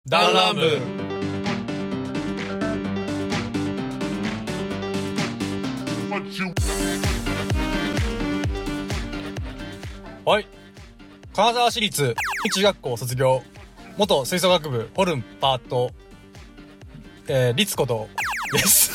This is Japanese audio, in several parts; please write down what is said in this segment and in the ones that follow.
ダンランブはい、金沢市立中学校卒業、元吹奏楽部ホルンパート、律子とです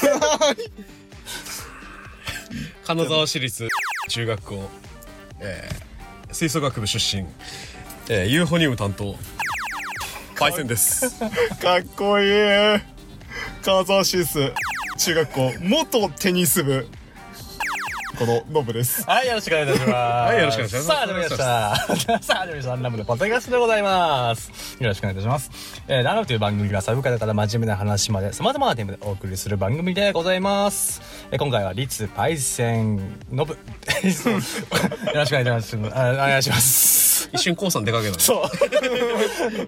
金沢市立中学校、吹奏楽部出身、ユーフォニウム担当パイセンですかっこいい。金沢市立中学校元テニス部このノブです。 はい、よろしくお願いいたします。 はい、よろしくお願いします。 さあ、始まりました。さあ、始まりました。ダンランブのポッドキャストでございます。よろしくお願いいたします。ダンランブという番組はサブカルから真面目な話まで様々なテーマでお送りする番組でございます。今回は立パイセンノブよろしくお願いいたします。お願いします。 一瞬コウさん出かけたね。 そう。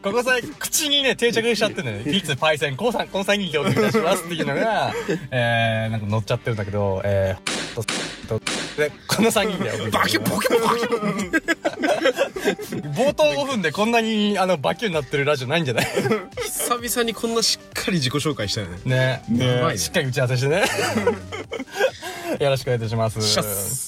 ここさ、口にね、定着しちゃってね、立パイセン、コウさん、この3人でお送りいたしますっていうのが、なんか乗っちゃってるんだけど、で、この3人でお送りいたします。 バキュバキュ冒頭5分でこんなにバキュになってるラジオないんじゃない久々にこんなしっかり自己紹介したよね。 ね、しっかり打ち合わせしてねよろしくお願いいたします。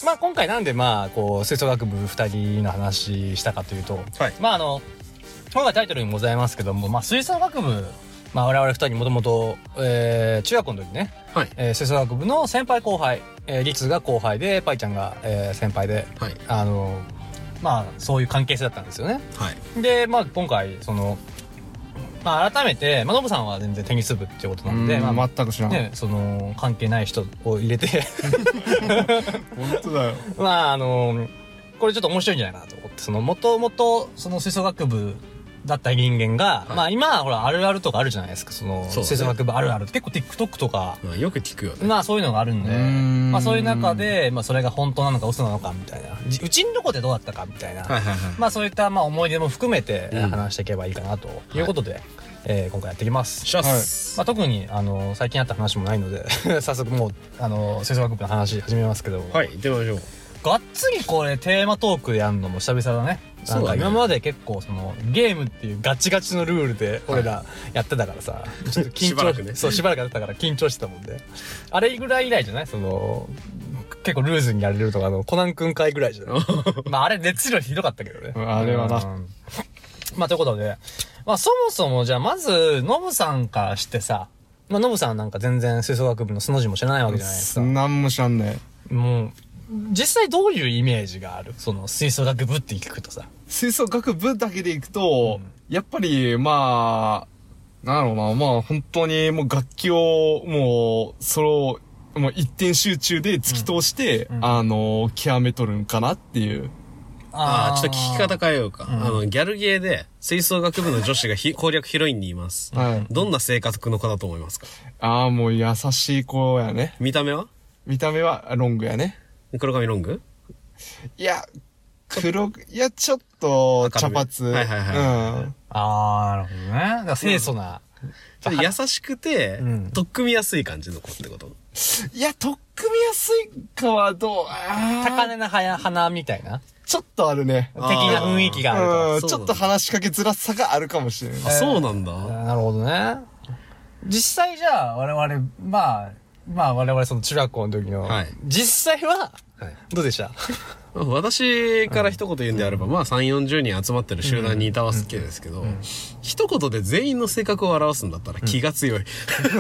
まあ今回なんでこう吹奏楽部2人の話したかというと、 はい、 今回タイトルにございますけども、吹奏楽部、我々2人もともと中学校の時ね、 はい、 吹奏楽部の先輩後輩、律が後輩でパイちゃんが、先輩で、 はい、 そういう関係性だったんですよね。 はい、 で今回改めて、ノブさんは全然テニス部っていうことなので、 全く知らん。 ね、関係ない人を入れて本当だよ。 これちょっと面白いんじゃないかなと思って、もともと吹奏楽部だった人間が、はい、今はほらあるあるとかあるじゃないですか。吹奏楽部あるあるって結構 TikTok とか、 よく聞くよね。 そういうのがあるんで、そういう中で、それが本当なのか嘘なのかみたいな、うちんとこでどうだったかみたいな、そういった思い出も含めて話していけばいいかなということで、今回やっていきます。特に最近あった話もないので早速もう吹奏楽部の話始めますけど、 はい、行ってみましょう。 がっつりこれテーマトークでやるのも久々だね。なんか今まで結構ゲームっていうガチガチのルールで俺らやってたからさ、ちょっと緊張しばらくね、そうしばらくやってたから緊張してたもんで、あれぐらい以来じゃない？結構ルーズにやれるとかコナン君会ぐらいじゃないあれ熱量ひどかったけどね。 あれはな。 ということで、そもそもじゃあまずノブさんからしてさ、ノブさんなんか全然吹奏楽部の素の字も知らないわけじゃないですか。 なんも知らんね。 もう実際どういうイメージがある？吹奏楽部って聞くとさ。 吹奏楽部だけでいくと、やっぱりなんだろうな、本当にもう楽器をもう一点集中で突き通して、極めとるんかなっていう。 ちょっと聞き方変えようか。ギャルゲーで吹奏楽部の女子が攻略ヒロインにいます。どんな性格の子だと思いますか？ もう優しい子やね。 見た目はロングやね。 黒髪ロング？ いや、ちょっと茶髪。 なるほどね。だから清楚な。 ちょっと優しくて、取っ組みやすい感じの子ってこと？ いや、取っ組みやすいかはどう？ 高嶺な花みたいな？ ちょっとあるね。 的な雰囲気があると。 ちょっと話しかけづらさがあるかもしれない。 そうなんだ。 なるほどね。実際じゃあ、我々、我々中学校の時の、実際は、どうでした？ 私から一言言うんであれば、3、40人集まってる集団にいたわけですけど、一言で全員の性格を表すんだったら気が強い。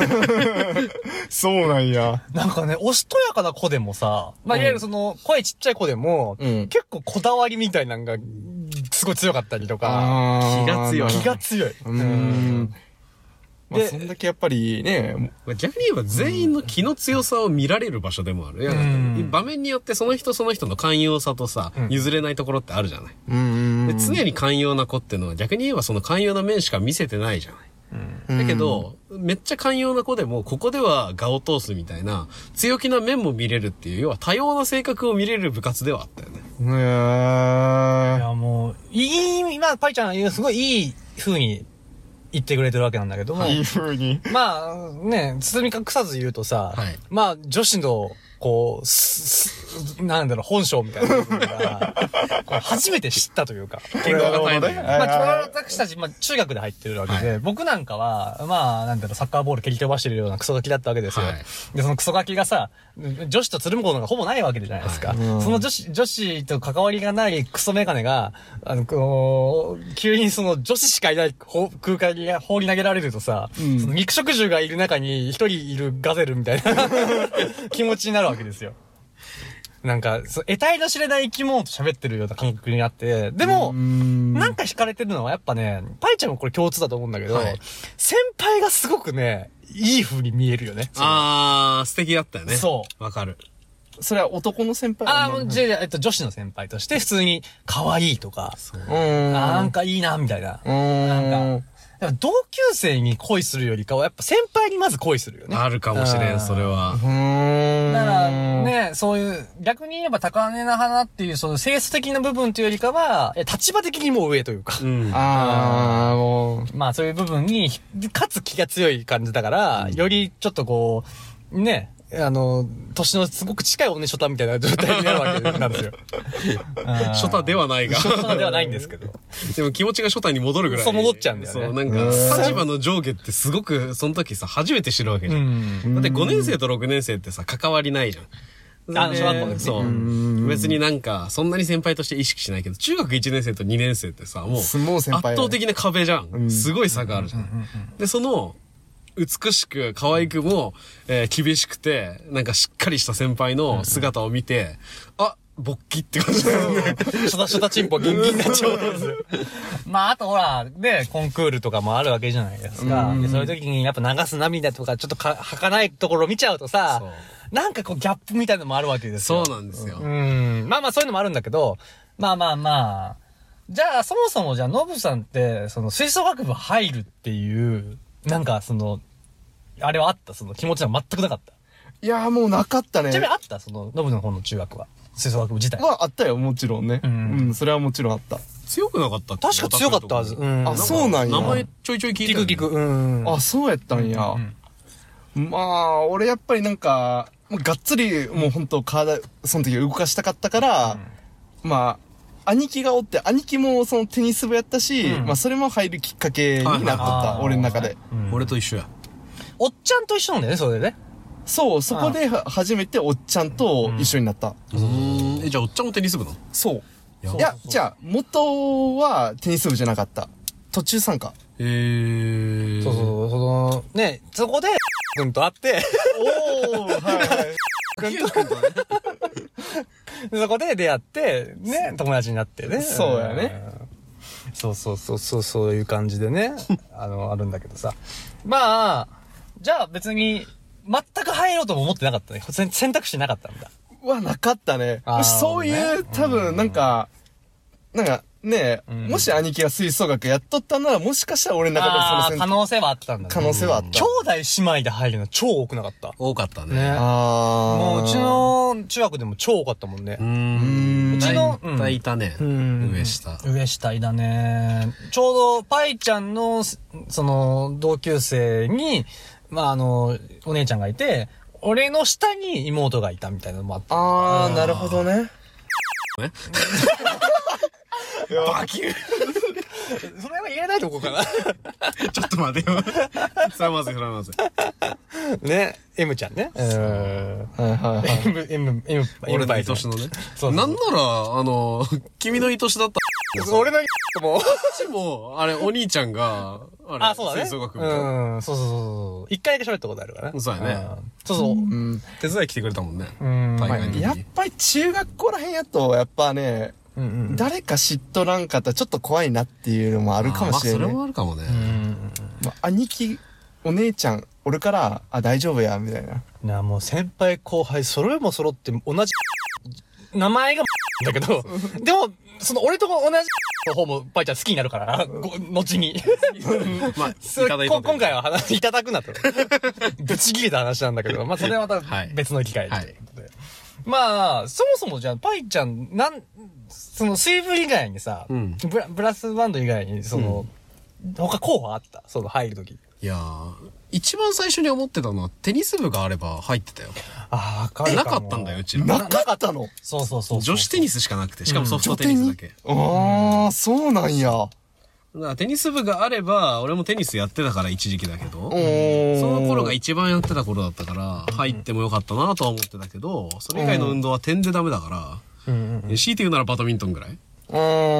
そうなんや。 なんかね、おしとやかな子でもさ、いわゆる声ちっちゃい子でも、結構こだわりみたいなのが、すごい強かったりとか、 気が強い。 そんだけやっぱりね、 逆に言えば全員の気の強さを見られる場所でもある。場面によってその人の寛容さとさ、譲れないところってあるじゃない。で常に寛容な子ってのは逆に言えばその寛容な面しか見せてないじゃない。だけど、めっちゃ寛容な子でも、ここでは我を通すみたいな、強気な面も見れるっていう、要は多様な性格を見れる部活ではあったよね。 いや、もう、今、パイちゃん、すごいいい風に言ってくれてるわけなんだけども。 いい風に。 包み隠さず言うとさ、女子のこう、なんだろう、本性みたいな部分が、こう初めて知ったというか。 健康が絶えない。 まあ、私たち、まあ、中学で入ってるわけで、僕なんかは、まあ、なんだろう、サッカーボール蹴り飛ばしてるようなクソガキだったわけですよ。で、そのクソガキがさ、女子とつるむことがほぼないわけじゃないですか。その女子と関わりがないクソメガネが、急にその女子しかいない空間に放り投げられるとさ、その肉食獣がいる中に一人いるガゼルみたいな気持ちになるわけですよ。なんか、得体の知れない生き物と喋ってるような感覚になって、でも、なんか惹かれてるのはやっぱね、パイちゃんもこれ共通だと思うんだけど、先輩がすごくね、いい風に見えるよね。 素敵だったよね。 そう。 わかる。 それは男の先輩女子の先輩として普通に可愛いとか、なんかいいな、みたいな。なんか、同級生に恋するよりかは、やっぱ先輩にまず恋するよね。 あるかもしれん、それは。 だからね、そういう、逆に言えば高嶺の花っていう、その性質的な部分というよりかは、立場的にも上というか。もう。まあそういう部分に、かつ気が強い感じだから、よりちょっとこう、ね、年のすごく近いおねショタみたいな状態になるわけなんですよ。 ショタではないが。 ショタではないんですけど。 でも気持ちがショタに戻るぐらい。 そう戻っちゃうんだよね。 そう、なんか、立場の上下ってすごく、その時さ、初めて知るわけじゃん。だって5年生と6年生ってさ、関わりないじゃん。 小学校でそう。別になんか、そんなに先輩として意識しないけど、中学1年生と2年生ってさ、もう、圧倒的な壁じゃん。すごい差があるじゃん。で、その、美しく可愛くも、厳しくて、なんかしっかりした先輩の姿を見て、勃起って感じだよね。 ショタチンポギンギンになっちゃうんですよ。まあ、あとほら、ね、コンクールとかもあるわけじゃないですか。でそういう時にやっぱ流す涙とか、ちょっと儚いところを見ちゃうとさ、なんかこうギャップみたいなのもあるわけですよ。 そうなんですよ。 まあまあそういうのもあるんだけど、まあ。じゃあ、そもそもじゃあ、ノブさんって、その吹奏楽部入るっていう、なんかその、あれはあったその気持ちは全くなかった。 いやもうなかったね。 ちなみにあったその、ノブの方の中学は。吹奏楽部自体。 あったよ、もちろんね。それはもちろんあった。 強くなかったっけ？ 確か強かったはず。 あ、そうなんや。 名前ちょいちょい聞いて聞く。 あ、そうやったんや。まあ、俺やっぱりなんか、がっつりもう本当体、その時動かしたかったから、まあ、兄貴がおって、兄貴もそのテニス部やったし、まあそれも入るきっかけになっとった、俺の中で。 俺と一緒や。 おっちゃんと一緒なんだよね、それでね。 そう、そこで初めておっちゃんと一緒になった。 じゃあおっちゃんもテニス部なの？ そう。いや、じゃあ、元はテニス部じゃなかった。途中参加。 そう、ね、そこで、君と会って、そこで出会って、ね、友達になってね。 そうやね。 そういう感じでね、あるんだけどさ。まあ、じゃあ別に、全く入ろうとも思ってなかったね。選択肢なかったんだ。 なかったね。もしそういう、多分、なんかね、もし兄貴が吹奏楽やっとったなら、もしかしたら俺の中でその可能性はあったんだね。 可能性はあった。 兄弟姉妹で入るの超多くなかった。 多かったね。 もううちの中学でも超多かったもんね。 うちの、いたね。上下いだね。ちょうど、パイちゃんの、その、同級生に、まあお姉ちゃんがいて、俺の下に妹がいたみたいなのもあった。 なるほどね。 バキューそれは言えないとこかな。 ちょっと待てよ。それはまずい。 ね、M ちゃんね。 俺の愛しのね。なんなら、君の愛しだった。 俺のもこっちも、あれ、お兄ちゃんが、 そうだね。 吹奏楽部。 そう。一回だけ喋ったことあるからね。 そうやね。 そう。 手伝い来てくれたもんね。 やっぱり中学校らへんやと、やっぱね、誰か知っとらんかったらちょっと怖いなっていうのもあるかもしれない。 それもあるかもね。 兄貴、お姉ちゃん、俺から、大丈夫や、みたいな。 もう先輩後輩、揃って同じ、名前がだけど、でも、その俺と同じの方もパイちゃん好きになるから、後に。まあ、今回は話いただくなと。ぶち切れた話なんだけど、まあそれはまた別の機会ということで。まあ、そもそもじゃあ、パイちゃん、その水分以外にさ、ブラスバンド以外に、その、 他候補あった？その入るとき。 いやー、一番最初に思ってたのはテニス部があれば入ってたよ。 ああ、わかるなかも。 かったんだよ、うちら。 なかったの？ そうそうそう。 女子テニスしかなくて、しかもソフトテニスだけ。 ああ、そうなんや。 だからテニス部があれば、俺もテニスやってたから一時期だけど、そその頃が一番やってた頃だったから、入ってもよかったなとは思ってたけど、それ以外の運動は点でダメだから、強いて言うならバドミントンぐらい。 はい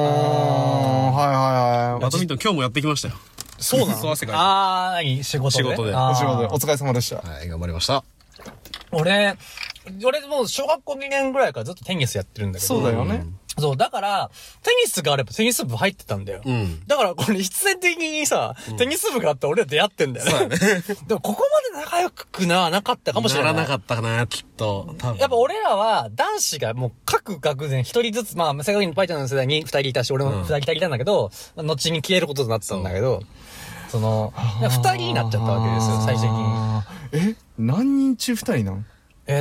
はいはい。 バドミントン今日もやってきましたよ。 そうなの？ 汗かいて。 ああ、仕事で。 仕事であーお仕事でお疲れ様でした。 はい、頑張りました。 俺もう小学校2年ぐらいからずっとテニスやってるんだけど。 そうだよね。 そう、だから、テニスがあればテニス部入ってたんだよ。 うん。 だからこれ必然的にさ、テニス部があったら俺ら出会ってんだよね。そうだね。でもここまで仲良くなかったかもしれない。 ならなかったかな、きっと。多分。 やっぱ俺らは男子がもう各学年一人ずつ、まあ、正確にパイちゃんの世代に二人いたし、俺も二人いたんだけど、後に消えることになってたんだけど、その、二人になっちゃったわけですよ、最終的に。 何人中2人なん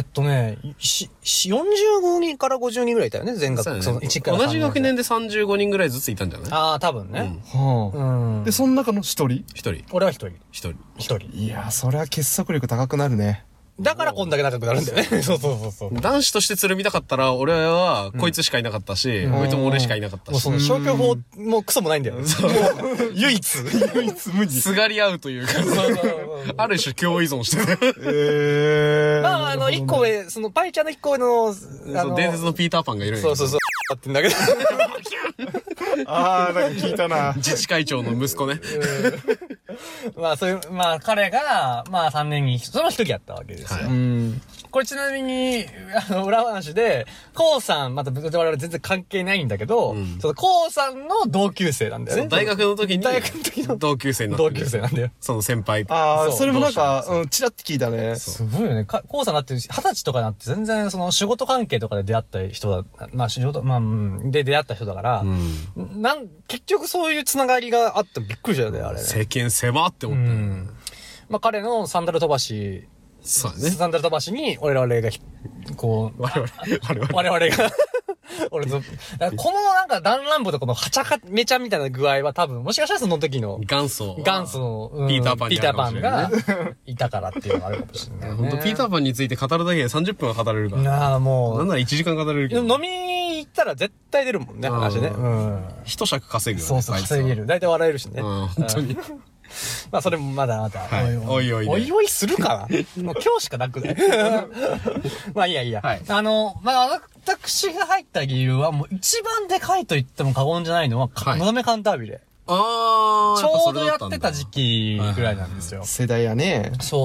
45人から50人ぐらいいたよね、全学。その1から3 同じ学年で35人ぐらいずついたんじゃない？ ああ、多分ね。 はあ。で、その中の1人一人。 俺は一人。 一人。 いや、それは結束力高くなるね。 だからこんだけ仲良くなるんだよね。そうそう。 男子としてつるみたかったら、俺はこいつしかいなかったし、こいつも俺しかいなかったし。 もうその消去法もクソもないんだよ。そう。唯一無二。 すがり合うというか、ある種共依存してる。 まあ、一個上、その、パイちゃんの一個上の、 伝説のピーターパンがいるんや。 そう。ってんだけど。 ああ、なんか聞いたな。 自治会長の息子ね。 まあ、そういう、まあ、彼が、まあ、3年に、その一人やったわけですよ。これちなみに、裏話で、コウさん、また我々全然関係ないんだけど、そのコウさんの同級生なんだよね。 大学の時に、 大学の時の同級生になってる。 同級生なんだよ。 その先輩。 ああ、それもなんかそう、 チラッと聞いたね。 すごいよね。コウさんだって20歳とかになって全然その仕事関係とかで出会った人だ、まあ仕事、まあ、で出会った人だから、結局そういうつながりがあってびっくりしたよね、あれね。 世間狭って思って。 まあ彼のサンダル飛ばし、 そうだね。 サンダル飛ばしに我々が、こう、我々が、俺と、このなんか弾丸部とこのはちゃかめちゃみたいな具合は多分、もしかしたらその時の元祖の、 ピーターパンがいたからっていうのがあるかもしれない、ね。 本当ピーターパンについて語るだけで30分は語れるから。 なあ、もう。 なんなら1時間語れるけど。 飲み行ったら絶対出るもんね、話ね。 一尺稼ぐよね。そう、稼げる。大体笑えるしね。 本当に。 まあそれもまだ。 おいおいするかなもう今日しかなくないまあいいや。まあ私が入った理由はもう一番でかいと言っても過言じゃないのは、のだめカンタービレ。ちょうどやってた時期ぐらいなんですよ。 世代やね。 そう。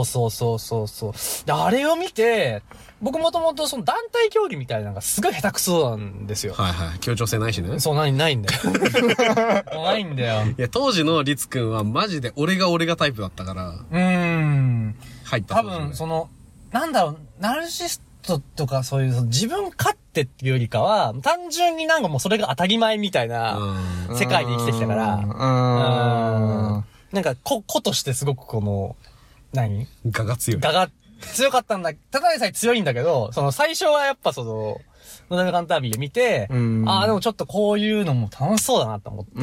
で、あれを見て、僕もともとその団体競技みたいなのがすごい下手くそなんですよ。 協調性ないしね。 そう、ないんだよ。ないんだよ。 いや、当時のリツくんはマジで俺がタイプだったから。入った。 多分、その、なんだろう、ナルシストとかそういう自分勝手っていうよりかは、単純になんかもうそれが当たり前みたいな世界で生きてきたから、なんか子としてすごくこの、 我が強い。 我が強かったんだ。ただでさえ強いんだけど、その最初はやっぱその、のだめカンタービレ見て、ああ、でもちょっとこういうのも楽しそうだなと思って、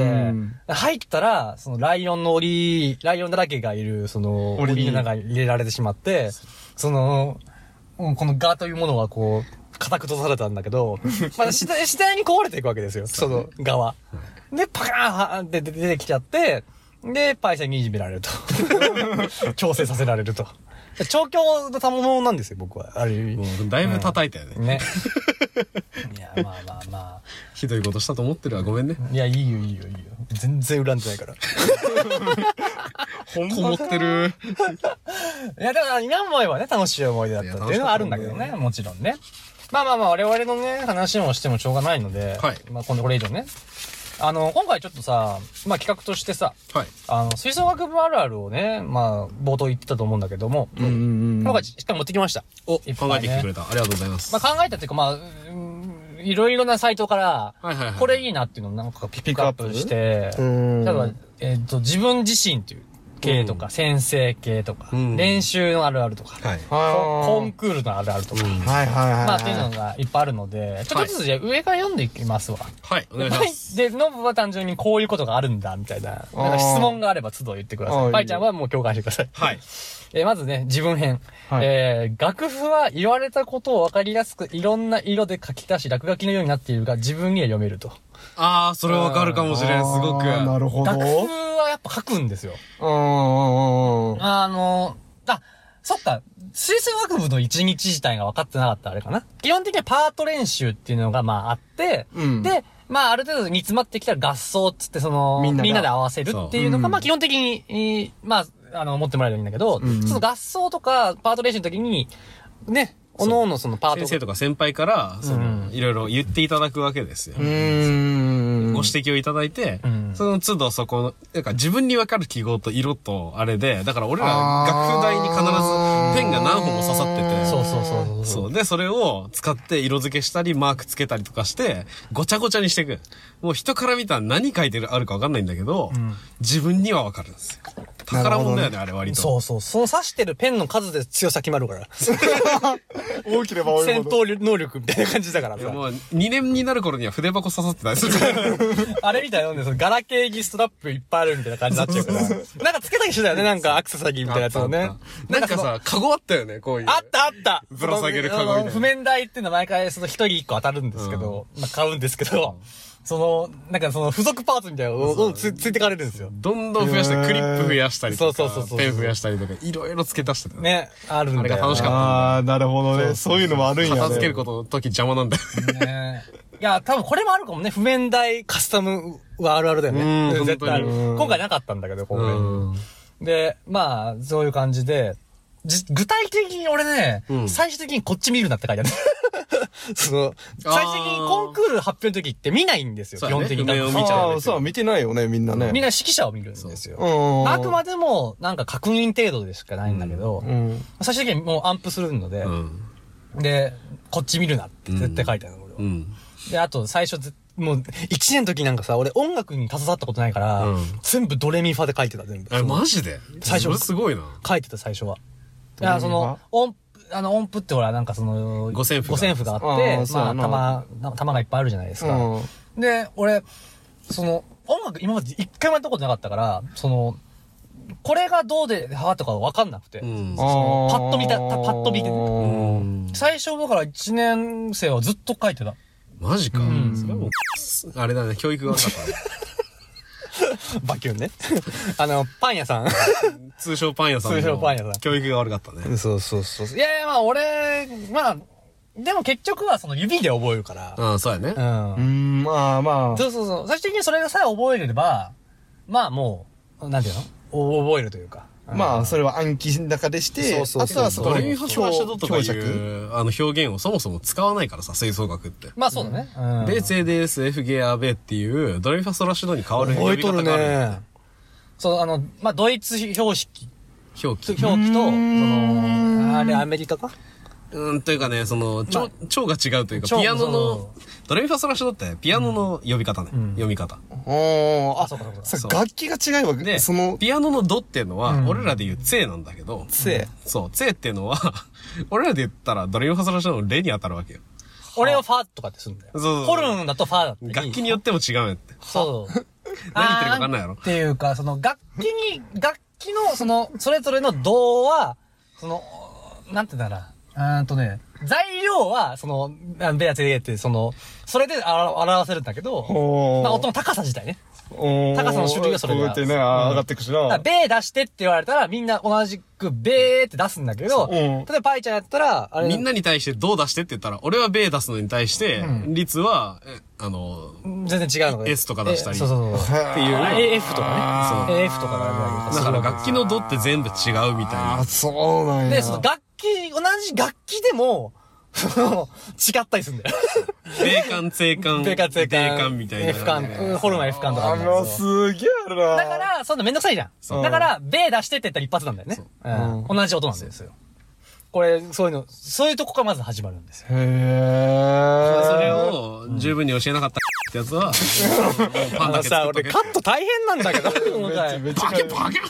入ったら、そのライオンだらけがいる、その、檻の中に入れられてしまって、その、このガというものはこう、固く閉ざされたんだけど、まだ次第に壊れていくわけですよ、そのガは。で、パカーンって出てきちゃって、で、パイセンにいじめられると。調整させられると。調教の賜物なんですよ、僕は。ある意味。 だいぶ叩いたよね。 ね。いや、まあ。 ひどいことしたと思ってるわ、ごめんね。 いや、いいよ。全然恨んでないから。 こもってる。 いや、だから今思えばね、楽しい思い出だったっていうのはあるんだけどね、もちろんね。まあ、我々のね、話もしてもしょうがないので、まあ、今度これ以上ね。今回ちょっとさ、まあ、企画としてさ、吹奏楽部あるあるをね、まあ、冒頭言ってたと思うんだけども、今回しっかり持ってきました。 考えてきてくれた。ありがとうございます。 まあ、考えたっていうか、まあ、いろいろなサイトから、これいいなっていうのをなんかピックアップして、例えば、自分自身っていう系とか、先生系とか、練習のあるあるとか、コンクールのあるあるとか、まあっていうのがいっぱいあるので、ちょっとずつじゃあ上から読んでいきますわ。 はい、お願いします。 で、ノブは単純にこういうことがあるんだ、みたいな。なんか質問があれば都度言ってください。パイちゃんはもう共感してください。 はい。 まずね、自分編。楽譜は言われたことを分かりやすくいろんな色で書き足し落書きのようになっているが自分には読めると。 ああ、それわかるかもしれん、すごく。 なるほど。 楽譜はやっぱ書くんですよ。そっか、吹奏楽部の一日自体が分かってなかったあれかな。基本的にはパート練習っていうのがまああって、で、まあある程度煮詰まってきたら合奏っつってみんなで合わせるっていうのが、まあ基本的に、まあ、持ってもらえるといいんだけど、その合奏とかパート練習の時に、ね、おのおのそのパート。 先生とか先輩から、いろいろ言っていただくわけですよ。ご指摘をいただいて、その都度そこ、なんか自分にわかる記号と色とあれで、だから俺ら楽譜台に必ずペンが何本も刺さってて、そう。で、それを使って色付けしたり、マークつけたりとかして、ごちゃごちゃにしていく。もう人から見たら何書いてあるかわかんないんだけど、自分にはわかるんですよ。宝物だよね、あれ割と。 そう。その刺してるペンの数で強さ決まるから。 大きれば多いほど。 戦闘能力みたいな感じだからさ。 もう2年になる頃には筆箱刺さってないですあれみたいなので、ガラケーにストラップいっぱいあるみたいな感じになっちゃうから。なんかつけたりしてたよね、なんかアクセサリーみたいなやつをね。 なんかさ、カゴあったよね、こういう。 あったぶら下げるカゴみたいな。 譜面台っていうのは毎回一人一個当たるんですけど、まあ買うんですけど、なんか付属パーツみたいなのをついてかれるんですよ。 どんどん増やして、クリップ増やしたりとか、 そうペン増やしたりとか、いろいろ付け足してたね。あるんだよ。 あれが楽しかった。 ああ、なるほどね。そういうのもあるんやね。 片付けることの時邪魔なんだよ。 ね。いや、多分これもあるかもね。譜面台カスタムはあるあるだよね。絶対ある。今回なかったんだけど、今回。で、まあ、そういう感じで、具体的に俺ね、最終的にこっち見るなって書いてある。最終的にコンクール発表の時って見ないんですよ、基本的に。 そう、見てないよね、みんなね。 みんな指揮者を見るんですよ。あくまでも、なんか確認程度でしかないんだけど、最終的にもうアンプするので、で、こっち見るなって絶対書いてあるの、俺は。で、あと最初、もう、1年の時なんかさ、俺音楽に携わったことないから、全部ドレミファで書いてた、全部。 マジで最初。 すごいな。 書いてた、最初は。いや、音符ってほら、なんか五線譜があって、まあ、玉がいっぱいあるじゃないですか。で、俺、音楽今まで一回もやったことなかったから、これがどうで、とかわかんなくて。パッと見てね。最初だから1年生はずっと書いてた。 マジか。あれだね、教育が悪かった。 バキュンね。パン屋さん。 通称パン屋さん。教育が悪かったね。 そう。いや、まあ俺、まあ、でも結局は指で覚えるから。 ああ、そうやね。 まあ。 そう。最終的にそれがさえ覚えれれば、まあもう、なんていうの？覚えるというか。 まあ、それは暗記の中でして、あとはドレミファソラシドとかいう表現をそもそも使わないからさ、吹奏楽って。 まあそうだね。 ベーツ ADS F ゲアベーっていうドレミファソラシドに変わる呼び方がある。覚えとるね。そう、まあドイツ標記と、あれアメリカか？ というかね、調が違うというか、ピアノの、ドレミファソラシドってピアノの呼び方ね。読み方。 そうか。楽器が違いわけで、ピアノのドっていうのは、俺らで言うツェなんだけど、 ツェそう、ツェっていうのは、俺らで言ったらドレミファソラシドのレに当たるわけよ。 俺はファとかってするんだよ。ホルンだとファだって。 楽器によっても違うよって。 そう。 何言ってるか分かんないやろ。 っていうか、楽器の、それぞれの銅は、なんて言うんだろうな。材料は、ベアツエって、それで表せるんだけど、まあ、音の高さ自体ね。高さの種類がそれで。 こうやってね、上がっていくしな。 ベー出してって言われたら、みんな同じくベーって出すんだけど、例えばパイちゃんやったら、 みんなに対してどう出してって言ったら、俺はベー出すのに対して、リツは、 全然違うの S とか出したり。 そう。っていう。F とかね。F とかだから楽器のドって全部違うみたいな。 あ、そうなんや。 で、同じ楽器でも、違ったりするんだよ。 米管、税管、米管みたいな。 F 管、ホルンは F 管とか。 すげえあるな。 だから、そんなめんどくさいじゃん。だから、ベー出してって言ったら一発なんだよね。同じ音なんですよ。 これ、そういうとこからまず始まるんですよ。 へー。 それを十分に教えなかったってやつは、もうパンだけ作っと俺け。 カット大変なんだけど。 めっちゃバケバケ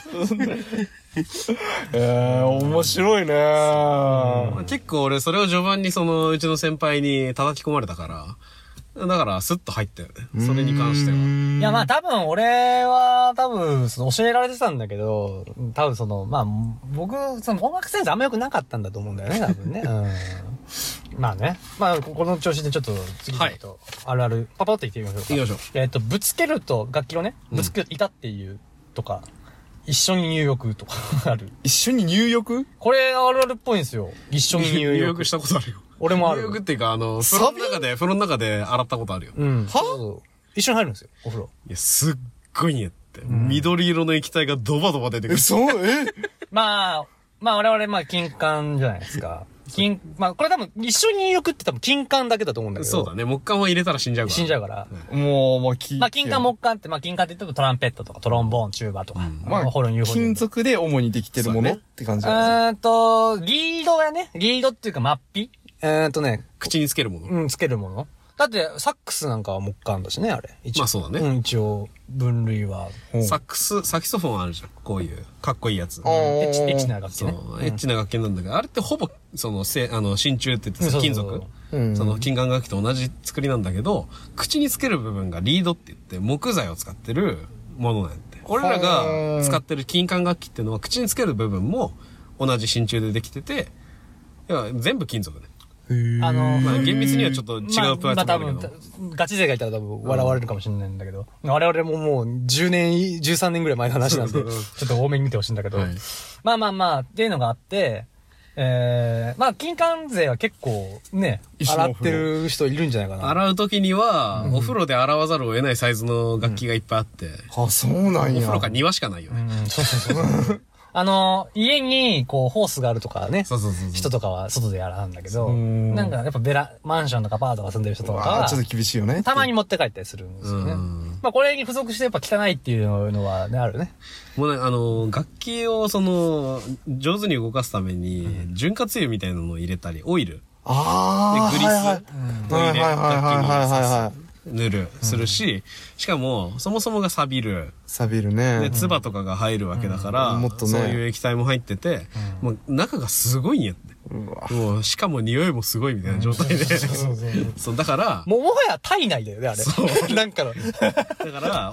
面白いね。 結構俺それを序盤にうちの先輩に叩き込まれたから、だからスッと入ったよね。それに関しては。 いや、まあ多分俺は教えられてたんだけど、多分まあ僕、音楽センスあんま良くなかったんだと思うんだよね、多分ね。うん。まあね。まあこの調子でちょっと次のと、あるある、パパッと言ってみましょうか。 行きましょう。 ぶつけると、楽器をね、ぶつける、いたっていうとか、一緒に入浴とかある。 一緒に入浴？ これあるあるっぽいんですよ。一緒に入浴。 入浴したことあるよ。 俺もある。 入浴っていうか、風呂の中で洗ったことあるよ。 うん。一緒に入るんですよ、お風呂。 いや、すっごいねって。緑色の液体がドバドバ出てくる。 まあ我々金管じゃないですか。これ多分一緒に入浴って多分金管だけだと思うんだけど。 そうだね。木管は入れたら死んじゃうから。 死んじゃうから。金管木管って、金管って言ってもトランペットとかトロンボーン、チューバとか。 金属で主にできてるものって感じなんですよ。リードやね。リードっていうかマッピ口につけるもの。 うん、つけるもの。だって、サックスなんかは木管だしね、あれ。 まあそうだね。 一応、分類は。 サキソフォンあるじゃん。こういう、かっこいいやつ。 エッチな楽器ね。 エッチな楽器なんだけど、あれってほぼ、真鍮って言って金属。金管楽器と同じ作りなんだけど、口につける部分がリードって言って、木材を使ってるものなんて。俺らが使ってる金管楽器っていうのは、口につける部分も同じ真鍮でできてて、全部金属ね。厳密にはちょっと違うプライスもあるけど。 多分、ガチ勢がいたら多分笑われるかもしれないんだけど、我々ももう10年、13年ぐらい前の話なんで、ちょっと多めに見てほしいんだけど、まあ、っていうのがあって、金管勢は結構ね、洗ってる人いるんじゃないかな。 洗う時には、お風呂で洗わざるを得ないサイズの楽器がいっぱいあって。 そうなんや。 お風呂か庭しかないよね。 そう。家に、ホースがあるとかね。人とかは外で洗うんだけど、なんかやっぱマンションとかアパートが住んでる人とかは、 ちょっと厳しいよね。 たまに持って帰ったりするんですよね。まあこれに付属してやっぱ汚いっていうのはね、あるね。 もうね、楽器を上手に動かすために、潤滑油みたいなのを入れたり、オイル。で、グリスを入れ、楽器に塗る、するし、しかも、そもそもが錆びるね。で、唾とかが入るわけだから、そういう液体も入ってて、もう中がすごいんやって。もう、しかも匂いもすごいみたいな状態で。そう、だから、 もはや体内だよね、あれ。そう。なんかの。 だから、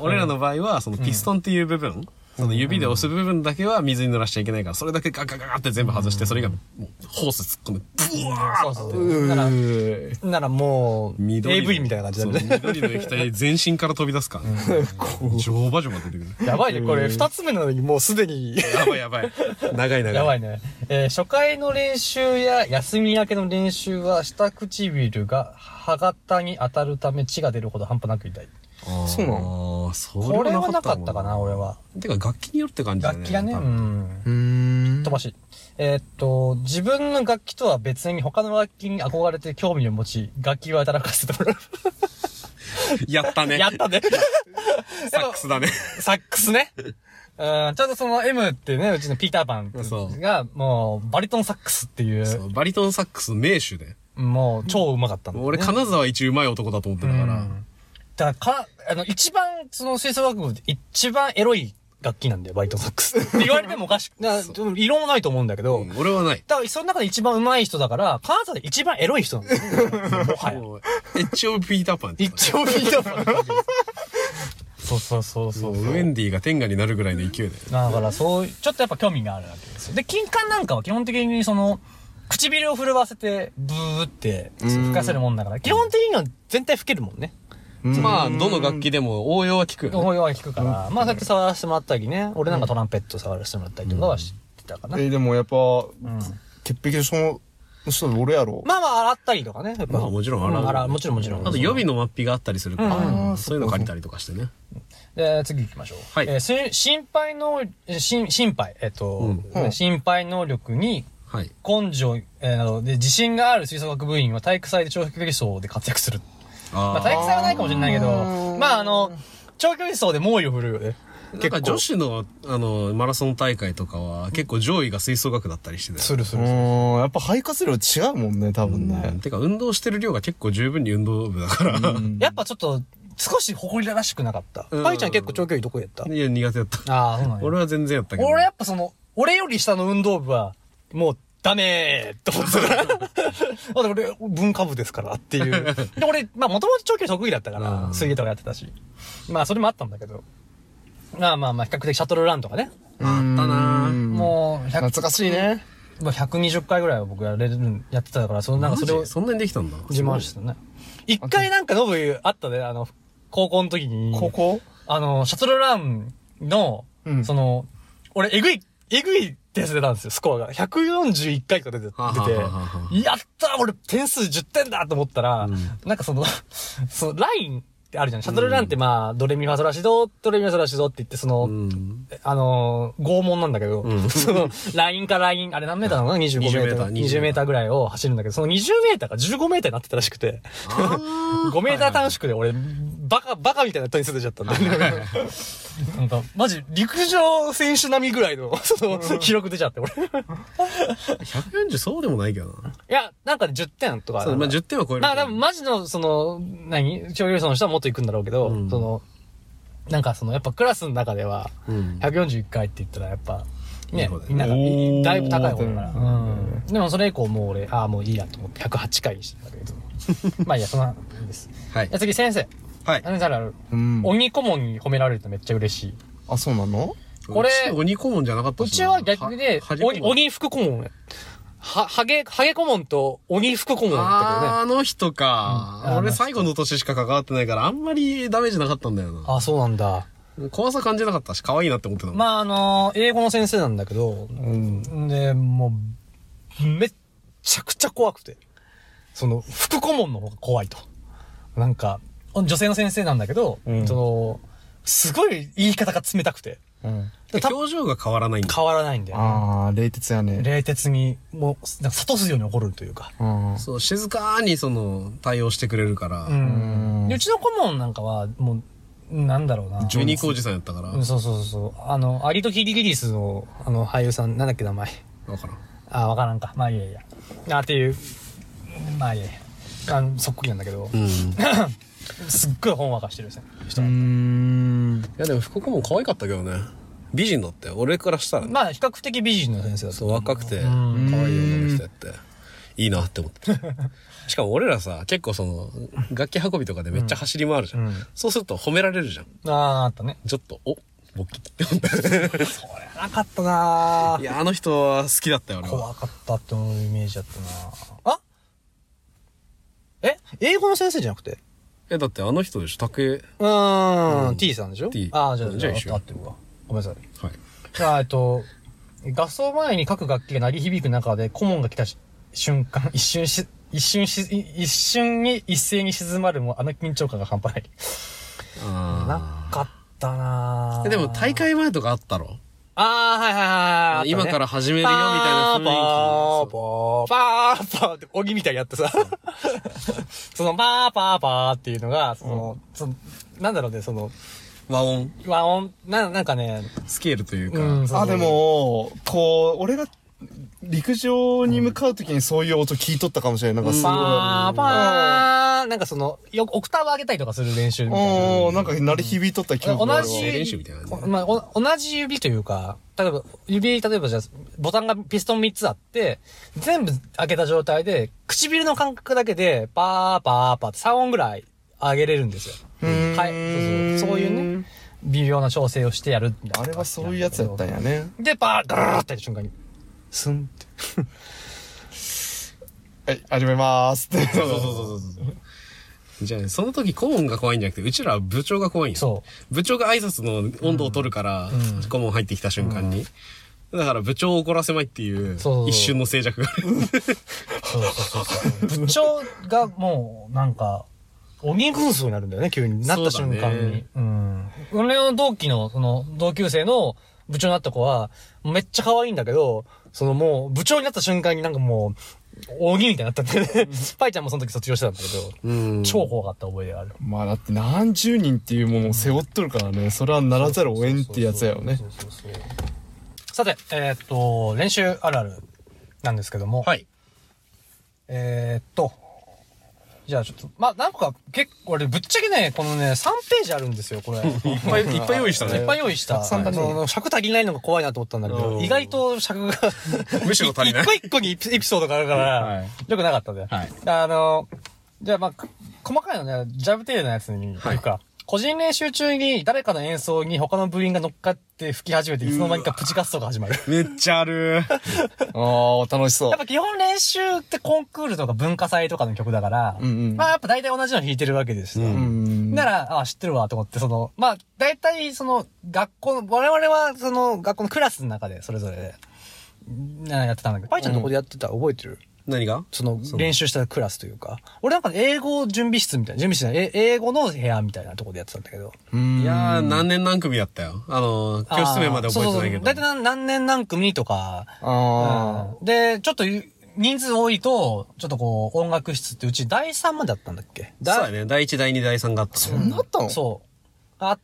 俺らの場合は、ピストンっていう部分、指で押す部分だけは水に濡らしちゃいけないから、それだけガガガガって全部外して、それがもうホース突っ込んで、ブワーそう。ならもう、AV みたいな感じだね。 緑の液体全身から飛び出すから。ジョバジョバ出てくる。 やばいね、これ二つ目なのにもうすでに。 やばい。長い。 やばいね。初回の練習や休み明けの練習は下唇が歯型に当たるため血が出るほど半端なく痛い。 そうなの？ これはなかったかな、俺は。 てか楽器によって感じだね。 楽器がね、飛ばし。自分の楽器とは別に他の楽器に憧れて興味を持ち、楽器を働かせてもらう。 やったね。 やったね。 サックスだね。 サックスね。ちょうどM ってね、うちのピーターパンが、もう、バリトンサックスっていう。そう、 バリトンサックス名手で。 もう、超うまかったんだ、ね。 俺、金沢一うまい男だと思ってたから。 だから、一番、吹奏楽部で一番エロい楽器なんだよ、バリトンサックス。って言われてもおかしく、異論もないと思うんだけど。 俺はない。 だから、その中で一番うまい人だから、金沢で一番エロい人なんだよ。もはや。 一応ピーターパン。 一応ピーターパン。そう。 ウェンディが天下になるぐらいの勢いで。 だから、ちょっとやっぱ興味があるわけですよ。で、金管なんかは基本的に唇を震わせて、ブーって吹かせるもんだから、基本的には全体吹けるもんね。 まあ、どの楽器でも応用は効くよね。 応用は効くから、まあ、そうやって触らせてもらったりね、俺なんかトランペット触らせてもらったりとかはしてたかな。 でもやっぱ、潔癖の人で俺やろ。 まあ、洗ったりとかね。 まあ、もちろん洗う。もちろん。 あと予備のマッピがあったりするから、そういうの借りたりとかしてね。 次行きましょう。 はい。 心配能力に、根性などで自信がある吹奏楽部員は体育祭で長距離走で活躍する。まあ体育祭はないかもしれないけど、まあ長距離走で猛威を振るうよね。 なんか女子の、マラソン大会とかは、結構上位が吹奏楽だったりしてたよ。 するする。 やっぱ肺活量違うもんね、多分ね。 てか、運動してる量が結構十分に運動部だから。 やっぱちょっと、少し誇りらしくなかった。パイちゃん結構長距離どこやった？ いや、苦手だった。 ああ、そうなんや。 俺は全然やったけど。 俺やっぱ俺より下の運動部は、もう、ダメーと思ってたから。だって俺、文化部ですからっていう。で、俺、まあ、もともと長距離得意だったから、水泳とかやってたし。まあ、それもあったんだけど。まあ、比較的シャトルランとかね。 あったなもう、 懐かしいね。 120回ぐらいは僕やってたから、それを。 そんなにできたんだ。 自慢してたね。一回なんかノブあったね、高校の時に。 高校？ シャトルランの、俺、えぐいってやつ出たんですよ、スコアが。141回とか出て、やったー俺点数10点だと思ったら、なんかラインってあるじゃん。シャトルランってまあ、ドレミファソラシド、ドレミファソラシドって言って、拷問なんだけど、ラインからライン、あれ何メーターなのかな ?25 メーター。20メーターぐらいを走るんだけど、その20メーターが15メーターになってたらしくて、5メーター短縮で俺、バカみたいな点数出ちゃったんだよね。なんか、マジ、陸上選手並みぐらいの、記録出ちゃって、俺。 140そうでもないけどな。 いや、なんか10点とか。 そう、まあ10点は超える。 多分マジの、長距離走の人はもっと行くんだろうけど、なんかやっぱクラスの中では、141回って言ったらやっぱ、ね、みんなが、だいぶ高い方だから。でもそれ以降もう俺、もういいやと思って108回にしてたけど。まあいいや、そんなんです。 はい。 じゃあ次先生。 はい。 何されある？鬼顧問に褒められるとめっちゃ嬉しい。 あ、そうなの？ これ、 鬼顧問じゃなかったうちは逆で、鬼副顧問。ハゲ顧問と鬼副顧問だったけどね。 あの人か。俺最後の年しか関わってないから、あんまりダメージなかったんだよな。 あ、そうなんだ。 怖さ感じなかったし、可愛いなって思ってた。 まあ英語の先生なんだけど、で、もう、めっちゃくちゃ怖くて。副顧問の方が怖いと。なんか、女性の先生なんだけど、すごい言い方が冷たくて。 表情が変わらないんだ。 変わらないんだよ、 ね。冷徹やね。 冷徹に、もう、なんか諭すように怒るというか。 そう、静かに対応してくれるから。 うちの顧問なんかは、もう、なんだろうな。 ジョニーコージさんやったから。 そう。アリとキリギリスの、俳優さん、なんだっけ名前。 わからん。 わからんか。まあいいや。っていう、まあいいや。そっくりなんだけど。すっごいほんわかしてる人だった。 いやでも副顧問可愛かったけどね。美人だったよ。俺からしたらね。 まあ比較的美人の先生だった。 そう、若くて、可愛い女の人やって、いいなって思って。しかも俺らさ、結構楽器運びとかでめっちゃ走り回るじゃん。そうすると褒められるじゃん。 あったね。 ちょっと、ボッキって思った。それなかったなぁ。 いや、あの人は好きだったよ、俺は。 怖かったって思うイメージだったな英語の先生じゃなくて？ だってあの人でしょ、 T さんでしょ？ T。 じゃあ一緒。 合ってるわ。ごめんなさい。 はい。 じゃあ、合奏前に各楽器が鳴り響く中で顧問が来た瞬間、一瞬に一斉に静まるも緊張感が半端ない。なかったなぁ。 でも大会前とかあったろ？ はい。 今から始めるよみたいな雰囲気。 パーって鬼みたいにやってさ。パーっていうのが、なんだろうね、 和音。 なんかね、 スケールというか。 でも、俺が陸上に向かうときにそういう音聞いとったかもしれない。なんかパーなんかオクターブ上げたりとかする練習みたいな。 なんか鳴り響いとった記憶があるわ。 同じ練習みたいな。 まあ、同じ指というか、例えばじゃあ、ボタンがピストン3つあって、全部開けた状態で、唇の感覚だけで、パーって3音ぐらい上げれるんですよ。はい。そういうね、微妙な調整をしてやるみたいな。 あれはそういうやつやったんやね。 で、ガーってやる瞬間に、スンって。 はい、始めまーすって。 そう。じゃあ、その時顧問が怖いんじゃなくて、うちらは部長が怖いんよ。 そう。 部長が挨拶の温度を取るから、顧問入ってきた瞬間に。だから部長を怒らせまいっていう、一瞬の静寂がある。 部長がもう、なんか、鬼軍曹になるんだよね、急に。なった瞬間に。俺の同級生の部長になった子は、めっちゃ可愛いんだけど、もう、部長になった瞬間になんかもう、 鬼みたいになったんでね。パイちゃんもその時卒業してたんだけど、超怖かった覚えがある。 まあだって何十人っていうものを背負っとるからね、それはならざるを得んってやつやよね。 さて、練習あるあるなんですけども。 はい。 じゃあちょっと、まあ、なんか結構、俺ぶっちゃけね、このね、3ページあるんですよ、これ。 いっぱい用意したね。 いっぱい用意した。尺足りないのが怖いなと思ったんだけど、意外と尺がむしろ足りない。 一個一個にエピソードがあるから、よくなかったね。 はい。 じゃあまあ、細かいのね、ジャブ程度のやつに行くか。個人練習中に誰かの演奏に他の部員が乗っかって吹き始めていつの間にかプチ合奏が始まる。 めっちゃある。 楽しそう。 やっぱ基本練習ってコンクールとか文化祭とかの曲だから、まあやっぱ大体同じの弾いてるわけですよ。だから、知ってるわと思って、まあ大体学校の、我々は学校のクラスの中でそれぞれやってたんだけど、パイちゃんどこでやってた覚えてる？ 何が練習したクラスというか。俺なんか英語準備室みたいな、準備室じゃない、英語の部屋みたいなところでやってたんだけど。 いやー、何年何組やったよ。教室名まで覚えてないけど。 だいたい何年何組とか。で、ちょっと人数多いと、ちょっとこう、音楽室ってうち第3まであったんだっけ？ そうだね。第1、第2、第3があった。 そんなあったの？ そう。あって、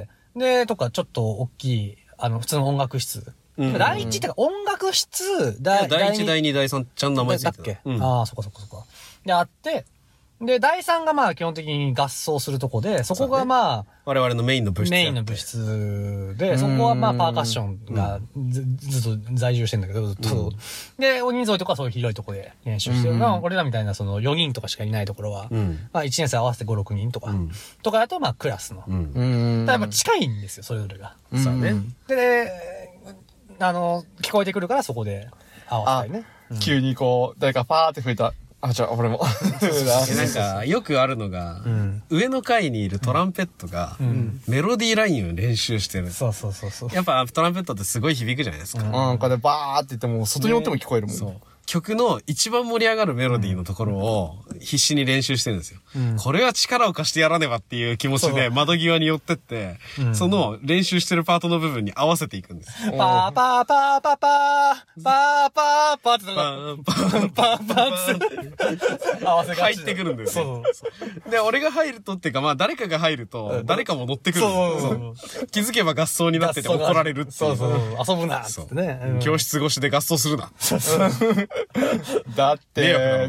で、とかちょっと大きい、普通の音楽室。第一ってか音楽室、 第1、第2、第3、ちゃんと名前ついてた。 だっけ？そこ。で、あって、で、第3がまあ基本的に合奏するとこで、そこがまあ、 我々のメインの部室。 メインの部室で、そこはまあパーカッションがずっと在住してんだけど、ずっと。で、大人数とかそういう広いとこで練習してる。俺らみたいな4人とかしかいないところは、まあ1年生合わせて5、6人とか、とかだとまあクラスの。ただやっぱ近いんですよ、それぞれが。 そうね。 で、聞こえてくるからそこで合わせたりね。 急にこう、誰かパーって吹いた。じゃあ、俺も。 なんか、よくあるのが、上の階にいるトランペットが、メロディーラインを練習してる。 そう。 やっぱトランペットってすごい響くじゃないですか。 なんかでバーって言っても、外におっても聞こえるもん。 そう。曲の一番盛り上がるメロディーのところを必死に練習してるんですよ。これは力を貸してやらねばっていう気持ちで窓際に寄ってって、その練習してるパートの部分に合わせていくんです。 パーパーパーパーパーパーパーパーってパーパーって合わせが入ってくるんですよ。で、俺が入るとっていうか、まあ誰かが入ると誰かも乗ってくる。気づけば合奏になってて怒られるっていう。 そう。遊ぶなってね。 教室越しで合奏するな。 だって、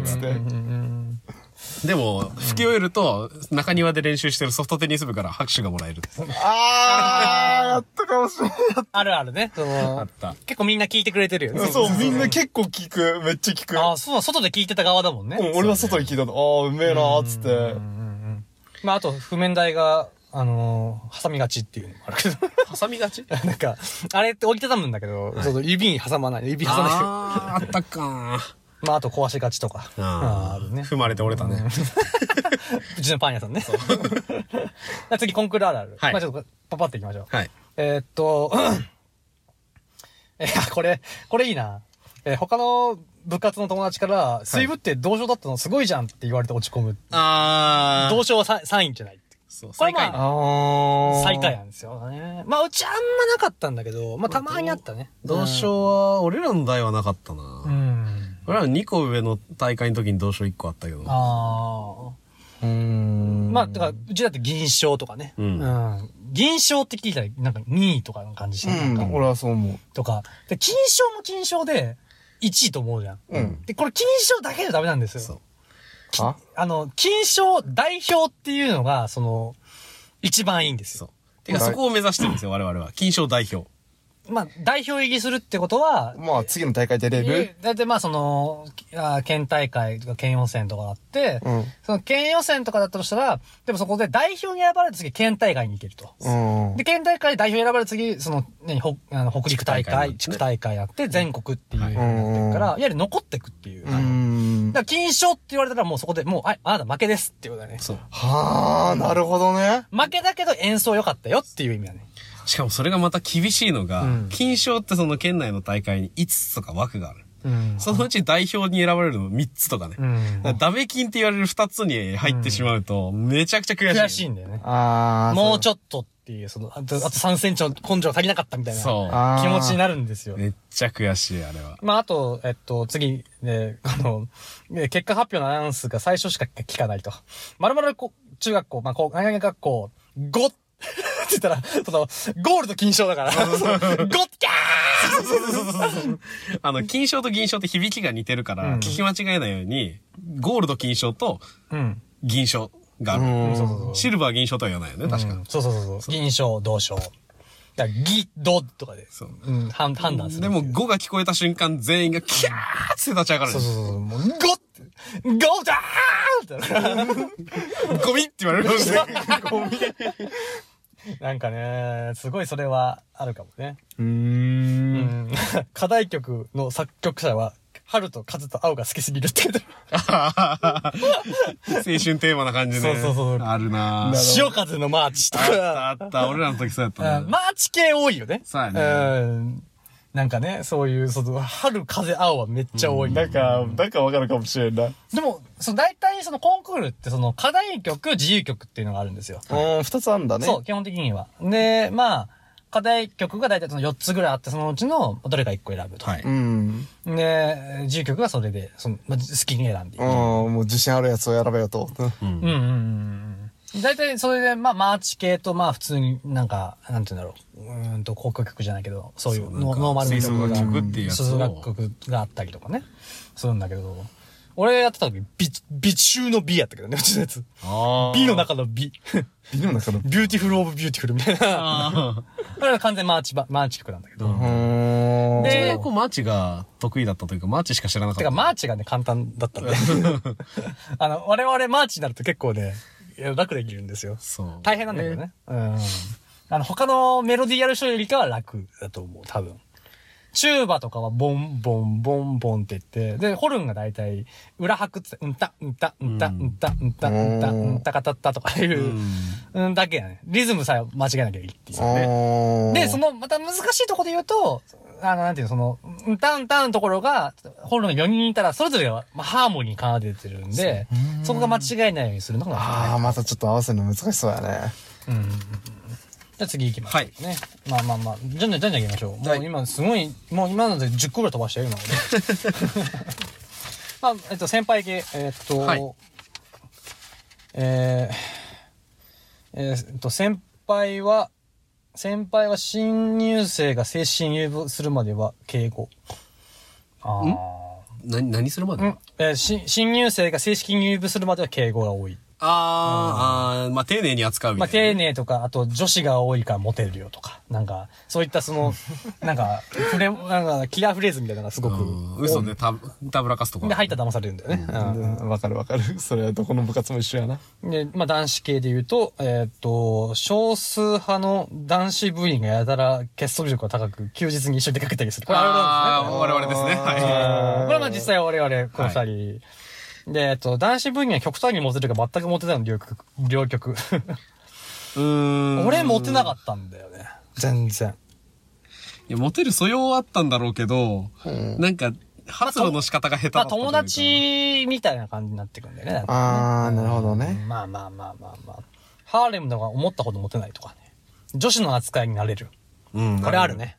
つって。 でも、吹き終えると、中庭で練習してるソフトテニス部から拍手がもらえる。 やったかもしれない。 あるあるね。 あった。 結構みんな聞いてくれてるよね。 そう、みんな結構聞く。めっちゃ聞く。 そう、外で聞いてた側だもんね。 俺は外で聞いたの。うめえなーっつって。 まあ、あと、譜面台が、挟みがちっていうのもあるけど。 挟みがちなんか、あれって折りたたむんだけど、指に挟まない。指挟まない。 あったかまあ、あと壊しがちとか。あるね。 踏まれて折れたね。 うちのパン屋さんね。次、コンクールあるある。まあちょっと、パパっていきましょう。 はい。 これいいな。他の部活の友達から、水部って同賞だったのすごいじゃんって言われて落ち込む。同賞は3位じゃない。 そう、 最下位。最下位なんですよね。まあ、うちあんまなかったんだけど、まあ、たまにあったね。 同賞は、俺らの代はなかったな。俺ら2個上の大会の時に同賞1個あったけど。 まあ、だから、うちだって銀賞とかね。銀賞って聞いたら、なんか2位とかの感じして俺はそう思う。 とか。で、金賞も金賞で1位と思うじゃん。で、これ金賞だけじゃダメなんですよ。そう。金賞代表っていうのが、一番いいんですよ。 てか、そこを目指してるんですよ、我々は。金賞代表。 まあ、代表入りするってことは、 まあ、次の大会出れる。 だいたいまあ、県大会とか県予選とかあって、その県予選とかだったとしたら、でもそこで代表に選ばれた次、県大会に行けると。で、県大会代表に選ばれた次、北陸大会、地区大会やって、全国っていうのになってるから、いわゆる残ってくっていう。だから金賞って言われたらもうそこでもう、あなた負けですっていうことだね。 そう。 はあ、なるほどね。 負けだけど演奏良かったよっていう意味だね。 しかもそれがまた厳しいのが、金賞ってその県内の大会に5つとか枠がある。そのうち代表に選ばれるの3つとかね。ダメ金って言われる2つに入ってしまうと、めちゃくちゃ悔しい。 悔しいんだよね。もうちょっとってっていう、あと3センチの根性が足りなかったみたいなそう気持ちになるんですよ。 めっちゃ悔しい、あれは。 まあ、あと、次、結果発表のアナウンスが最初しか聞かないと。まるまる中学校、学校、5って言ったら、ゴールド金賞だから、5キャー金賞と銀賞って響きが似てるから、聞き間違えないように、ゴールド金賞と、銀賞がある。シルバー銀賞とは言わないよね、確か。 そう。銀賞、銅賞。ギ、ドとかで、判断する。 でも5が聞こえた瞬間、全員がキャーって立ち上がる。 そう。もう、ゴだーゴミって言われるんですね。ゴミ。 なんかね、すごいそれはあるかもね。課題曲の作曲者は、春と風と青が好きすぎるって言ってる。 青春テーマな感じで。 そう。 あるなぁ。 潮風のマーチとか。 あった。俺らの時そうやったね。 マーチ系多いよね。 そうやね。 なんかね、そういう、春風青はめっちゃ多い。 なんかわかるかもしれんな。 でも、大体コンクールって課題曲、自由曲っていうのがあるんですよ。 二つあるんだね。 そう、基本的には。で、課題曲が大体4つぐらいあって、そのうちのどれか1個選ぶと。 はい。 で、自由曲がそれで、好きに選んでいい。 もう自信あるやつを選べよと。 大体それで、マーチ系と、普通になんて言うんだろう。交響曲じゃないけど、そういうノーマルな吹奏楽曲っていうやつを。 吹奏楽曲があったりとかね。するんだけど、俺やってた時、美中の美やったけどね、うちのやつ。美の中の美。 美の中のビューティフルオブビューティフルみたいな。これは完全マーチ曲なんだけど。 で、マーチが得意だったというか、マーチしか知らなかった。 てか、マーチがね、簡単だったんで。我々マーチになると結構ね、楽できるんですよ。 そう。 大変なんだけどね。他のメロディーやる人よりかは楽だと思う、多分。チューバとかはボンボンボンボンって言って、で、ホルンが大体、裏拍ってうんたかたったとかいう、だけやね。リズムさえ間違えなきゃいいっていうね。で、また難しいところで言うと、なんていううんたんのところが、ホルンが4人いたら、それぞれが、ハーモニー奏でてるんで、そこが間違えないようにするのが。 またちょっと合わせるの難しそうやね。 じゃあ次行きましょうね。じゃんじゃん行きましょう。もう今すごい、もう今ので10個ぐらい飛ばしたよ、今俺。先輩系、先輩は新入生が正式に入部するまでは敬語。 何するまで新入生が正式に入部するまでは敬語が多い。 丁寧に扱うみたいな。 丁寧とか、あと女子が多いからモテるよとか、そういったなんかキラーフレーズみたいなのがすごく。 嘘でたぶらかすとか。 で、入ったら騙されるんだよね。 わかる。それはどこの部活も一緒やな。 で、男子系で言うと、少数派の男子部員がやたら結束力が高く、休日に一緒に出かけたりする。これあるんですね。我々ですね。 はい。これは実際我々、この二人。で、男子部員は極端にモテるか全くモテないの両極。俺モテなかったんだよね。全然。 いや、モテる素養はあったんだろうけど、なんか、発露の仕方が下手だったというか。 友達みたいな感じになってくんだよね。 なるほどね。 ハーレムのが思ったほどモテないとかね。女子の扱いになれる。これあるね。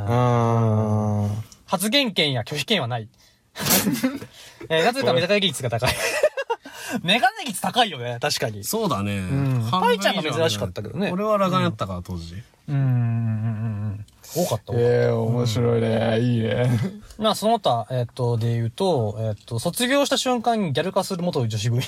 発言権や拒否権はない。なぜかメガネ率が高い。メガネ率高いよね、確かに。 そうだね。 パイちゃんが珍しかったけどね。 俺は裸眼やったから、当時。 多かった。 面白いね。いいね。 その他、で言うと、卒業した瞬間にギャル化する元女子部員。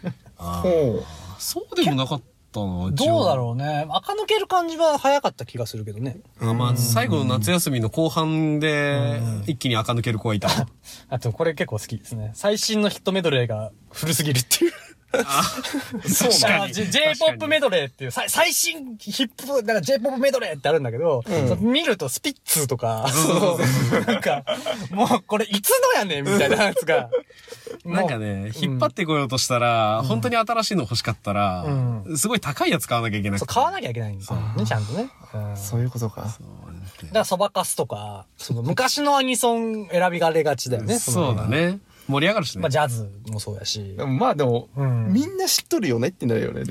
そうでもなかったな。 どうだろうね。垢抜ける感じは早かった気がするけどね。 最後の夏休みの後半で、一気に垢抜ける子がいた。 あと、これ結構好きですね。最新のヒットメドレーが古すぎるっていう。そうだ。J-POP メドレーっていう、最新ヒップ、J-POP メドレーってあるんだけど、見るとスピッツとか、なんか、もうこれいつのやねんみたいなやつが。 なんかね、引っ張ってこようとしたら、本当に新しいの欲しかったら、すごい高いやつ買わなきゃいけなくて。 買わなきゃいけないんですよね、ちゃんとね。 そういうことか。 だからそばかすとか、昔のアニソン選びがれがちだよね。 そうだね。 盛り上がるしね。 まあジャズもそうやし。 でもでも、 うん、 みんな知っとるよねってなるよね。 そう。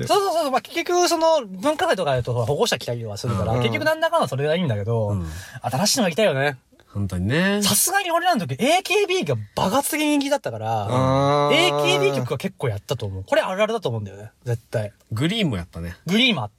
まあ結局その文化祭とかだと保護者来たりはするから、結局なんだかんだそれがいいんだけど、新しいのが来たよね。 本当にね。 さすがに俺らの時 AKB が爆発的に人気だったから、AKB 曲は結構やったと思う。これあるあるだと思うんだよね。絶対。 グリーンもやったね。 グリーンもあった。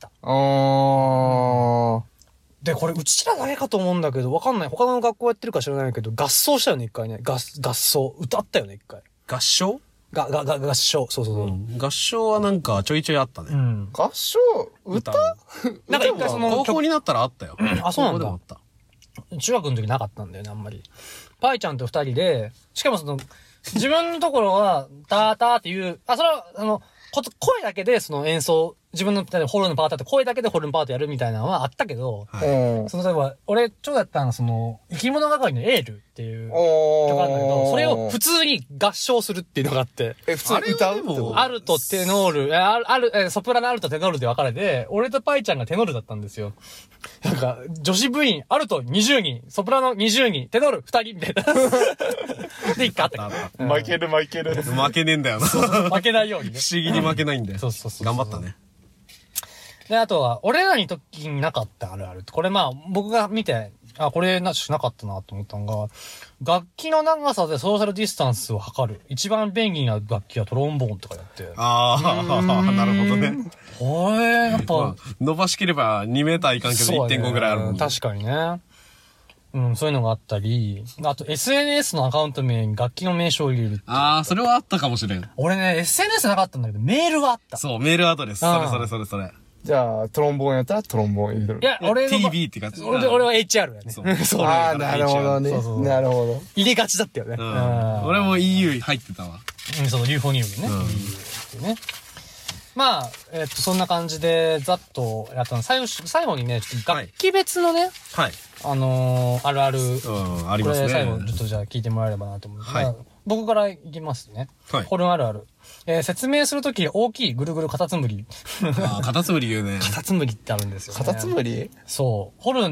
で、これうちらだけかと思うんだけど、わかんない。他の学校やってるか知らないけど、合奏したよね、一回ね。合奏。歌ったよね、一回。 合唱合唱。そう。 合唱はなんかちょいちょいあったね。 合唱歌なんか一回その、 高校になったらあったよ。 あ、そうなんだ。 高校でもあった。 中学の時なかったんだよね、あんまり。パイちゃんと二人で、しかもその、自分のところは、ターターっていう、それは、声だけでその演奏、自分のホルンのパートって声だけでホルンパートやるみたいなのはあったけど、その例えば、俺、ちょうどやったのその、生き物係のエールっていう曲なんだけど、それを普通に合唱するっていうのがあって、 普通に歌うってアルト、テノール、ソプラノアルト、テノールで分かれて、俺とパイちゃんがテノールだったんですよ。なんか、女子部員、アルト20人、ソプラノ20人、テノール2人みたいな。で、一回あったけど。 負ける。 負けねえんだよな。 負けないようにね。 不思議に負けないんだよ。 そう。 頑張ったね。 で、あとは、俺らに時になかったあるあるって。これまあ、僕が見て、これなかったなと思ったのが、楽器の長さでソーシャルディスタンスを測る。一番便利な楽器はトロンボーンとかやって。 なるほどね。 これ、やっぱ、 伸ばしければ2メーターいかんけど 1.5 ぐらいあるもんね。 確かにね。そういうのがあったり、あと SNS のアカウント名に楽器の名称を入れるって。 それはあったかもしれん。 俺ね、SNS なかったんだけど、メールはあった。 そう、メールアドレス。それ。 じゃあ、トロンボーンやったらトロンボーン入れる。 いや、俺の。 TB って感じ。 俺は HR やね。そう。 なるほどね。なるほど。 入れがちだったよね。 俺も EU 入ってたわ。 そのユーフォニウムね。EU っていうね。まあ、そんな感じで、ざっとやったの。最後にね、楽器別のね、 はい。 あるある。 ありますね。 これ最後、ちょっとじゃあ聞いてもらえればなと思う。 はい。 僕からいきますね。はい。ホルンあるある。説明するとき大きいぐるぐるカタツムリ。 カタツムリ言うね。 カタツムリってあるんですよ、ね。 カタツムリ？ そう。ホルンって、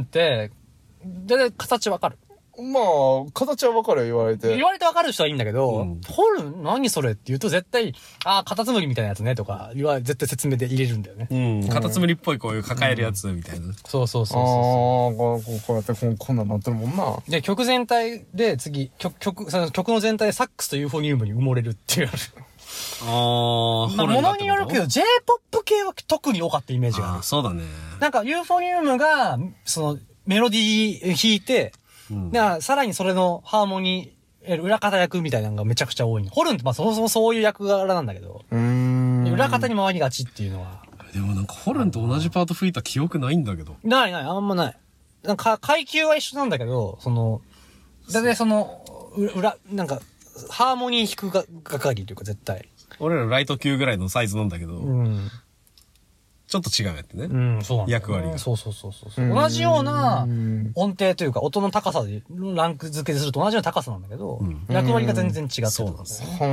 で、形わかる。 まあ、形はわかるよ、言われて。 言われてわかる人はいいんだけど、ホルン何それって言うと絶対、カタツムリみたいなやつねとか、絶対説明で入れるんだよね。 カタツムリっぽいこういう抱えるやつみたいな。 そう。 こうやってこんなんなってるもんな。 で、曲全体で次、曲の全体でサックスとユーフォニウムに埋もれるっていう。ものによるけど、J-POP 系は特に多かったイメージがある。 そうだね。 なんかユーフォニウムが、メロディー弾いて、さらにそれのハーモニー、裏方役みたいなのがめちゃくちゃ多い。ホルンってそもそもそういう役柄なんだけど、裏方に回りがちっていうのは。でもなんかホルンと同じパート吹いた記憶ないんだけど。 ない、あんまない。なんか階級は一緒なんだけど、だいたいなんか、ハーモニー弾く係というか絶対。 俺らライト級ぐらいのサイズなんだけど、ちょっと違うやってね。 そうなんだ。 役割が。 そう。同じような音程というか、音の高さで、ランク付けすると同じような高さなんだけど、役割が全然違ってる。そうなんですよ。 そ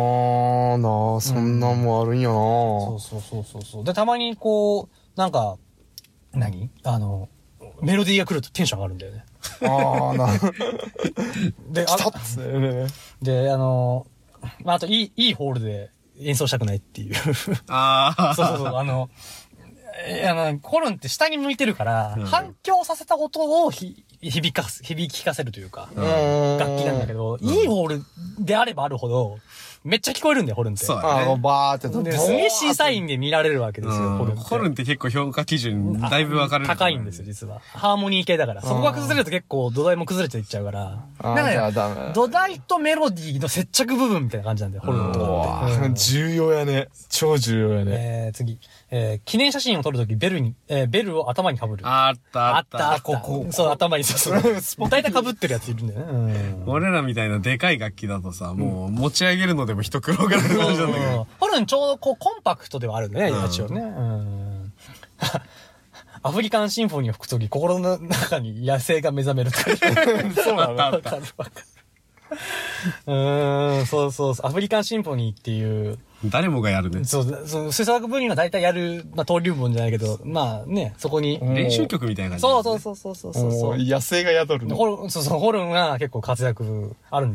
んなんもあるんやな。 そう。で、たまになんか、メロディーが来るとテンション上がるんだよね。で、来たっつってね。で、あと、いいホールで演奏したくないっていう。そう。ホルンって下に向いてるから、反響させた音を響かせるというか、楽器なんだけど、いいホールであればあるほど、めっちゃ聞こえるんだよ、ホルンって。 そうだね。 バーって。 すげえ審査員で見られるわけですよ、ホルンって。 ホルンって結構評価基準だいぶ分かれる。 高いんですよ、実は。ハーモニー系だから。そこが崩れると結構土台も崩れていっちゃうから。だから土台とメロディーの接着部分みたいな感じなんだよ、ホルンとかって。 重要やね。超重要やね。 次。記念写真を撮るときベルを頭に被る。 あった。 そう、頭に、そう。大体被ってるやついるんだよね。 俺らみたいなでかい楽器だとさ、もう持ち上げるのでも一苦労がある感じなんだけど。 ホルンちょうどコンパクトではあるんだね、一応ね。アフリカンシンフォニーを吹くとき、心の中に野生が目覚めるとか。 そうなの。わかる。 そう。アフリカンシンフォニーっていう。 誰もがやるね。 そう、吹奏楽部員は大体やる、登竜門じゃないけど、まあね、そこに。 練習曲みたいな感じ。 そう。 野生が宿るね。 ホルンが結構活躍あるんですよ。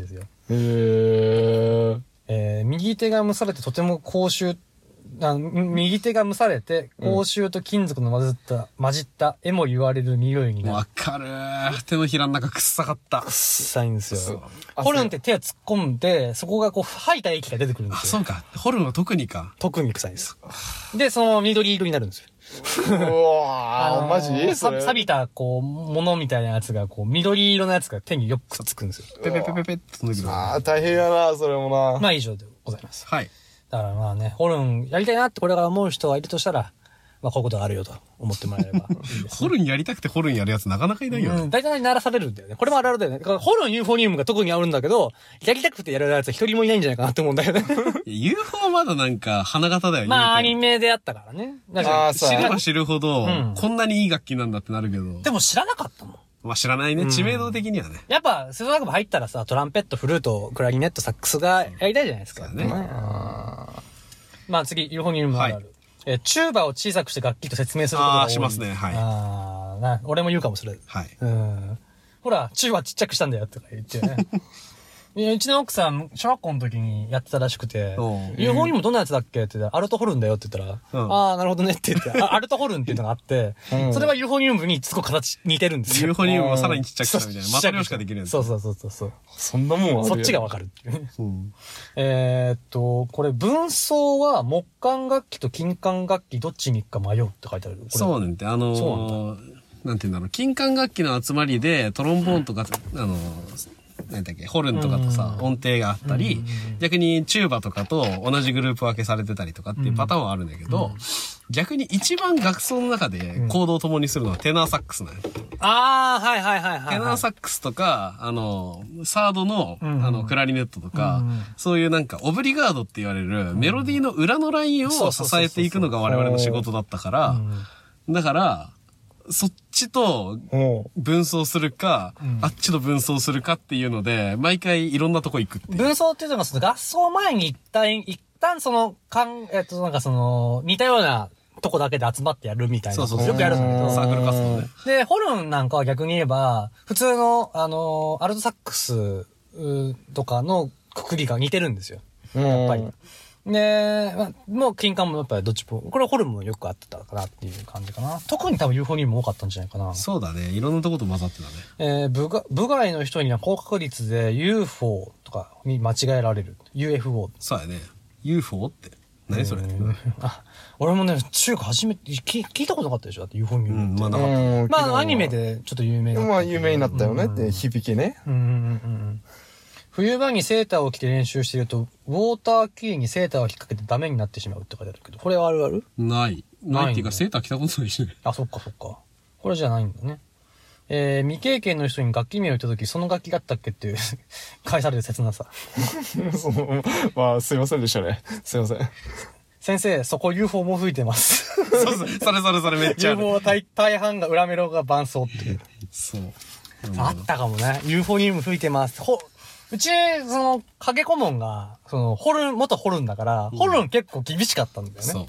右手が蒸されてとても右手が蒸されて、口臭と金属の混じった絵も言われる匂いになる。 わかるー。手のひらの中臭かった。 臭いんですよ。ホルンって手を突っ込んで、そこがこう吐いた液が出てくるんですよ。 そうか。ホルンは特にか。 特に臭いです。で、そのまま緑色になるんですよ。 うわー、マジ錆びた、こう、ものみたいなやつが、こう、緑色のやつが手によくくっつくんですよ。 ペペペペペって飛んでくる。 ああ、大変やな、それもな。 まあ以上でございます。 はい。 だからまあね、ホルンやりたいなってこれから思う人がいるとしたら、まあこういうことがあるよと思ってもらえればいいです、ね。 ホルンやりたくてホルンやるやつなかなかいないよね。 大体鳴らされるんだよね。これもあるあるだよね。だからホルンユーフォニウムが特にあるんだけど、やりたくてやるやつは一人もいないんじゃないかなって思うんだよね。 UFO はまだなんか花形だよね。 まあアニメであったからね。だから知れば知るほど、こんなにいい楽器なんだってなるけど。 でも知らなかったもん。 まあ知らないね。知名度的にはね。 やっぱ、吹奏楽部入ったらさ、トランペット、フルート、クラリネット、サックスがやりたいじゃないですか。 ね。 まあ次、ユーフォニウムあるある。チューバを小さくして楽器と説明することが多い。 ああ、しますね。はい。俺も言うかもしれない。 はい。 ほら、チューバちっちゃくしたんだよとか言ってね。うちの奥さん、小学校の時にやってたらしくて、ユーフォニウムどんなやつだっけって言ったら、アルトホルンだよって言ったら、ああ、なるほどねって言って、アルトホルンっていうのがあって、それはユーフォニウムにすごく形似てるんですよ。 ユーフォニウムをさらにちっちゃくしたみたいな。マトリョーシカできるやつ。 そう。 そんなもんはそっちがわかるっていうね。これ、分奏は木管楽器と金管楽器どっちに行くか迷うって書いてある。 そうなんて、なんて言うんだろう、金管楽器の集まりで、トロンボーンとか、なんだっけ、ホルンとかとさ、音程があったり、逆にチューバとかと同じグループ分けされてたりとかっていうパターンはあるんだけど、逆に一番楽奏の中で行動を共にするのはテナーサックスなんよ。 ああ、はい。 テナーサックスとか、サードの、クラリネットとか、そういうなんか、オブリガードって言われる、メロディーの裏のラインを支えていくのが我々の仕事だったから、だから、そっちと分奏するか、あっちと分奏するかっていうので、毎回いろんなとこ行くっていう。 分奏っていうのが、その合奏前に一旦その、なんかその、似たようなとこだけで集まってやるみたいな。そう。よくやるんだけど。 サークル活動ね。 で、ホルンなんかは逆に言えば、普通の、アルトサックスとかのくくりが似てるんですよ。やっぱり。で、もう金管もやっぱりどっちも、これはホルンもよくあってたかなっていう感じかな。特に多分ユーフォニウム多かったんじゃないかな。 そうだね。いろんなとこと混ざってたね。 部外の人には高確率で UFO とかに間違えられる。UFO。 そうやね。UFO って。何それ。 俺もね、中華初めて聞いたことなかったでしょだってユーフォニウムって。 まあなかった。 まあアニメでちょっと有名な。まあ有名になったよねって響きね。 冬場にセーターを着て練習していると、ウォーターキーにセーターを引っ掛けてダメになってしまうって書いてあるけど、これはあるある？ ないっていうか、セーター着たことないしね。 あ、そっか。これじゃないんだね。未経験の人に楽器名を言ったとき、その楽器だったっけっていう、返される切なさ。 まあ、すいませんでしたね。すいません。 先生、そこ UFO も吹いてます。 そう、それめっちゃある。 UFO は大半が裏メロが伴奏っていう。 そう。 あったかもね。ユーフォニウム吹いてます。うち、影顧問が、元ホルンだから、ホルン結構厳しかったんだよね。 そう。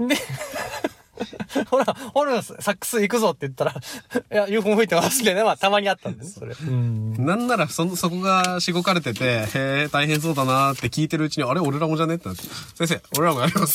で、ほら、ホルンサックス行くぞって言ったら、いや、UFO 吹いてますけどね。まあ、たまにあったんです、それ。 なんなら、そこがしごかれてて、へえ、大変そうだなーって聞いてるうちに、あれ、俺らもじゃねってなって、先生、俺らもやります。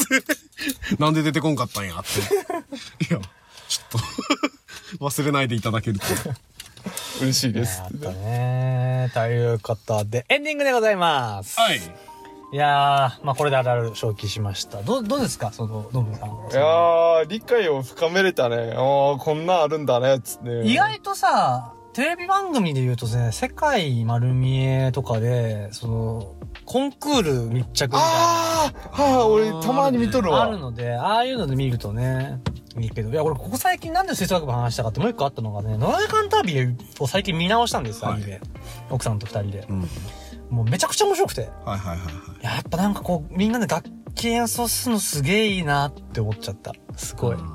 なんで出てこんかったんやって。いや、ちょっと、忘れないでいただけると。 嬉しいです。 あったね。ということで、エンディングでございます。 はい。 いやー、まあこれであるある消去しました。どうですかノブさん。 いやー、理解を深めれたね。こんなんあるんだね、つって。 意外とさ、テレビ番組で言うとね、世界丸見えとかで、コンクール密着みたいな。 俺たまに見とるわ。 あるので、ああいうので見るとね、いいけど。いや、俺ここ最近なんで吹奏楽部話したかってもう一個あったのがね、ノラデカンタービを最近見直したんですよ、アニメ。奥さんと二人で。もうめちゃくちゃ面白くて。やっぱなんかこう、みんなで楽器演奏するのすげえいいなって思っちゃった。すごい。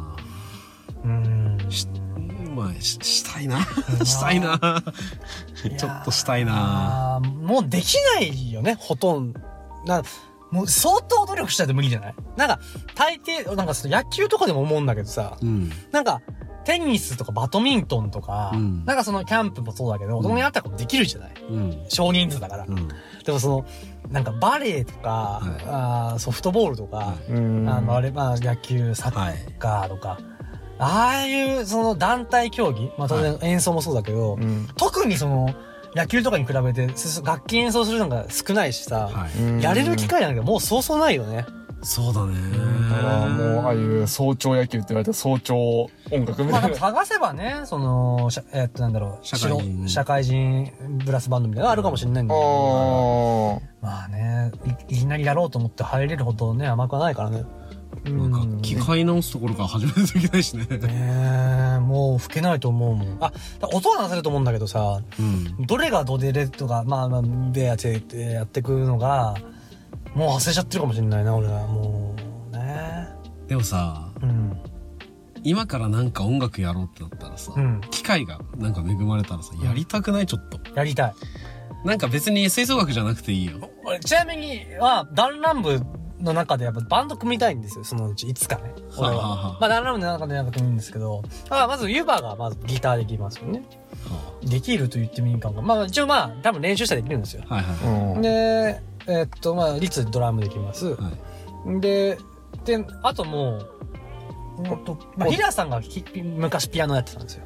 まあ、したいな。したいな。ちょっとしたいな。 もうできないよね、ほとんど。もう相当努力しないと無理じゃない？なんか、大抵、なんか野球とかでも思うんだけどさ、なんか、 テニスとかバドミントンとか、なんかそのキャンプもそうだけど、大人になったらできるじゃない、少人数だから。でもその、なんかバレーとか、ソフトボールとか、野球、サッカーとか、ああいうその団体競技、まあ当然演奏もそうだけど、特にその、野球とかに比べて楽器演奏するのが少ないしさ、やれる機会なんかもうそうそうないよね。 そうだね。 だからもう、ああいう早朝野球って言われた早朝音楽みたいな。 まあ探せばね、その、なんだろう、社会人ブラスバンドみたいなのがあるかもしれないんだけど。まあね、いきなりやろうと思って入れるほどね、甘くはないからね。 楽器買い直すところから始めないといけないしね。 もう吹けないと思うもん。音は出せると思うんだけどさ、どれがドデレとか、でやってくのが、もう忘れちゃってるかもしれないな、俺は。もう、ね。 でもさ、今からなんか音楽やろうってなったらさ、機会がなんか恵まれたらさ、やりたくないちょっと。 やりたい。 なんか別に吹奏楽じゃなくていいよ。 ちなみに、ダンランブの中でやっぱバンド組みたいんですよ、そのうち。いつかね。俺は。ダンランブの中でなんか組むんですけど、まずユバがまずギターできますよね。できると言ってもいいかも。一応多分練習したらできるんですよ。で、リツドラムできます。で、あともう、ヒラさんが昔ピアノやってたんですよ。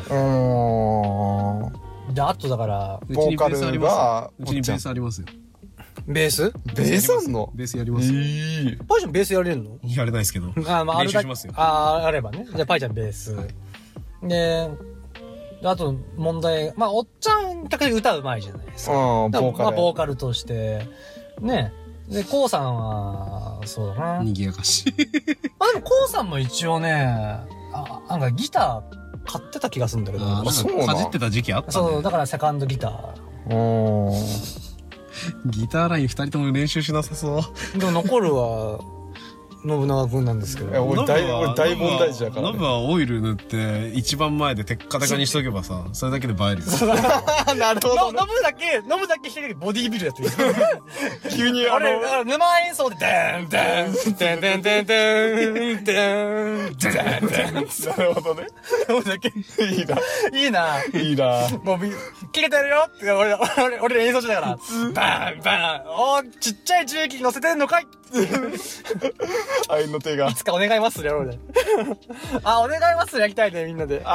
で、あとだから、 ボーカルが、 うちにベースありますよ。 ベースあんの？ ベースやりますよ。 パイちゃんベースやれるの？ やれないですけど。練習しますよ。 あればね。じゃあパイちゃんベース。で、あと問題、おっちゃん逆に歌うまいじゃないですか。ボーカルとして。ね。で、コウさんは、そうだな。 賑やかし。 でもコウさんも一応ね、なんかギター買ってた気がするんだけど。 かじってた時期あったね。 そう、だからセカンドギター。 ギターライン2人とも練習しなさそう。 でも残るは、信長くんなんですけど。 俺大問題児だからね。 ノブはオイル塗って一番前でテッカテカにしとけばさ、それだけで映えるよ。 なるほど。 ノブだけ一人だけボディービルやってる。 急に俺、沼演奏で、デンデン、デンデンデンデン、デン、デン、デン。 なるほどね。 ノブだけ。いいな。もう、切れてるよって、俺演奏中だから。バンバン。ちっちゃい重機乗せてんのかい愛の手が。 いつかお願いマッスルやろうね。お願いマッスルやりたいね、みんなで。いいな。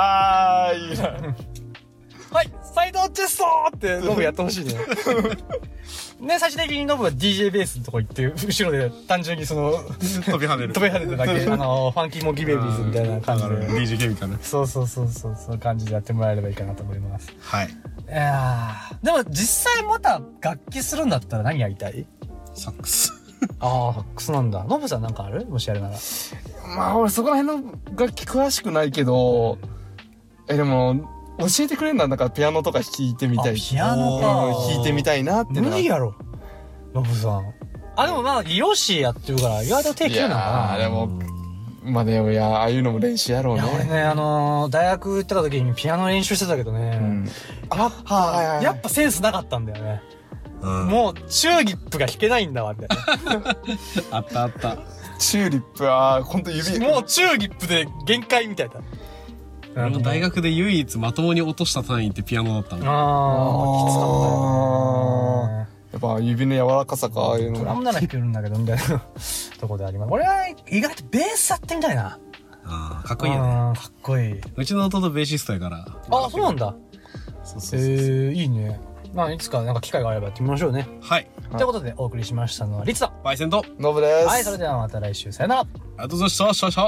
はい、サイドチェストーってノブやってほしいね。ね、最終的にノブは DJ ベースのとこ行って、後ろで単純にその、 飛び跳ねるだけ、ファンキーモンキーベイビーズみたいな感じで。 DJ ケミカル。 そういう感じでやってもらえればいいかなと思います。 はい。 でも実際また楽器するんだったら何やりたい？ サックス。 サックスなんだ。ノブさんなんかある？もしやるなら。 俺そこら辺の楽器詳しくないけど、でも、教えてくれるんだ。なんかピアノとか弾いてみたい。 ピアノか。 弾いてみたいなって。 無理やろ。ノブさん。でも美容師やってるから、意外と手切るのかな。 でも、でもああいうのも練習やろうね。 俺ね、大学行ってた時にピアノ練習してたけどね。やっぱセンスなかったんだよね。もう、チューリップが弾けないんだわ、みたいな。 あった。 チューリップほんと指。 もうチューリップで限界みたいな。 俺も大学で唯一まともに落とした単位ってピアノだったの。 きつかったよ。 やっぱ指の柔らかさか、ああいうの。 ドラムなら弾けるんだけど、みたいなとこであります。俺は意外とベースやってみたいな。 かっこいいよね。 かっこいい。 うちの弟ベーシストやから。 そうなんだ。 そう。 いいね。いつかなんか機会があればやってみましょうね。 はい。 ということでお送りしましたのはリツとパイセンとノブです。 はい、それではまた来週。さよなら。 ありがとうございました。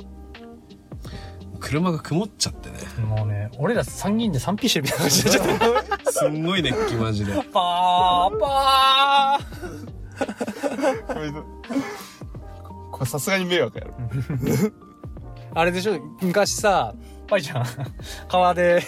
車が曇っちゃってね。 もうね、俺ら3人で 3P してるみたいな感じになっちゃった。 すんごい熱気マジで。 パーこれさすがに迷惑やろ。 あれでしょ、昔さ、パイちゃん、川で、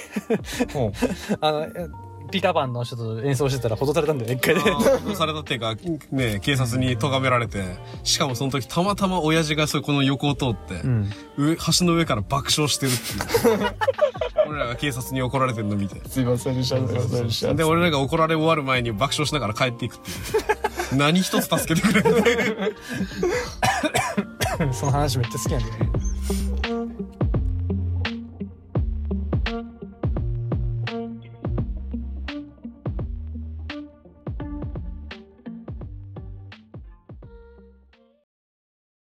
ピーターパンの人と演奏してたら脅されたんだよ、一回で。 脅されたっていうか、ね、警察に咎められて、しかもその時たまたま親父がこの横を通って、橋の上から爆笑してるっていう。俺らが警察に怒られてるの見て。 すいませんでした。 で、俺らが怒られ終わる前に爆笑しながら帰っていくっていう。何一つ助けてくれない。 その話めっちゃ好きなんだよね。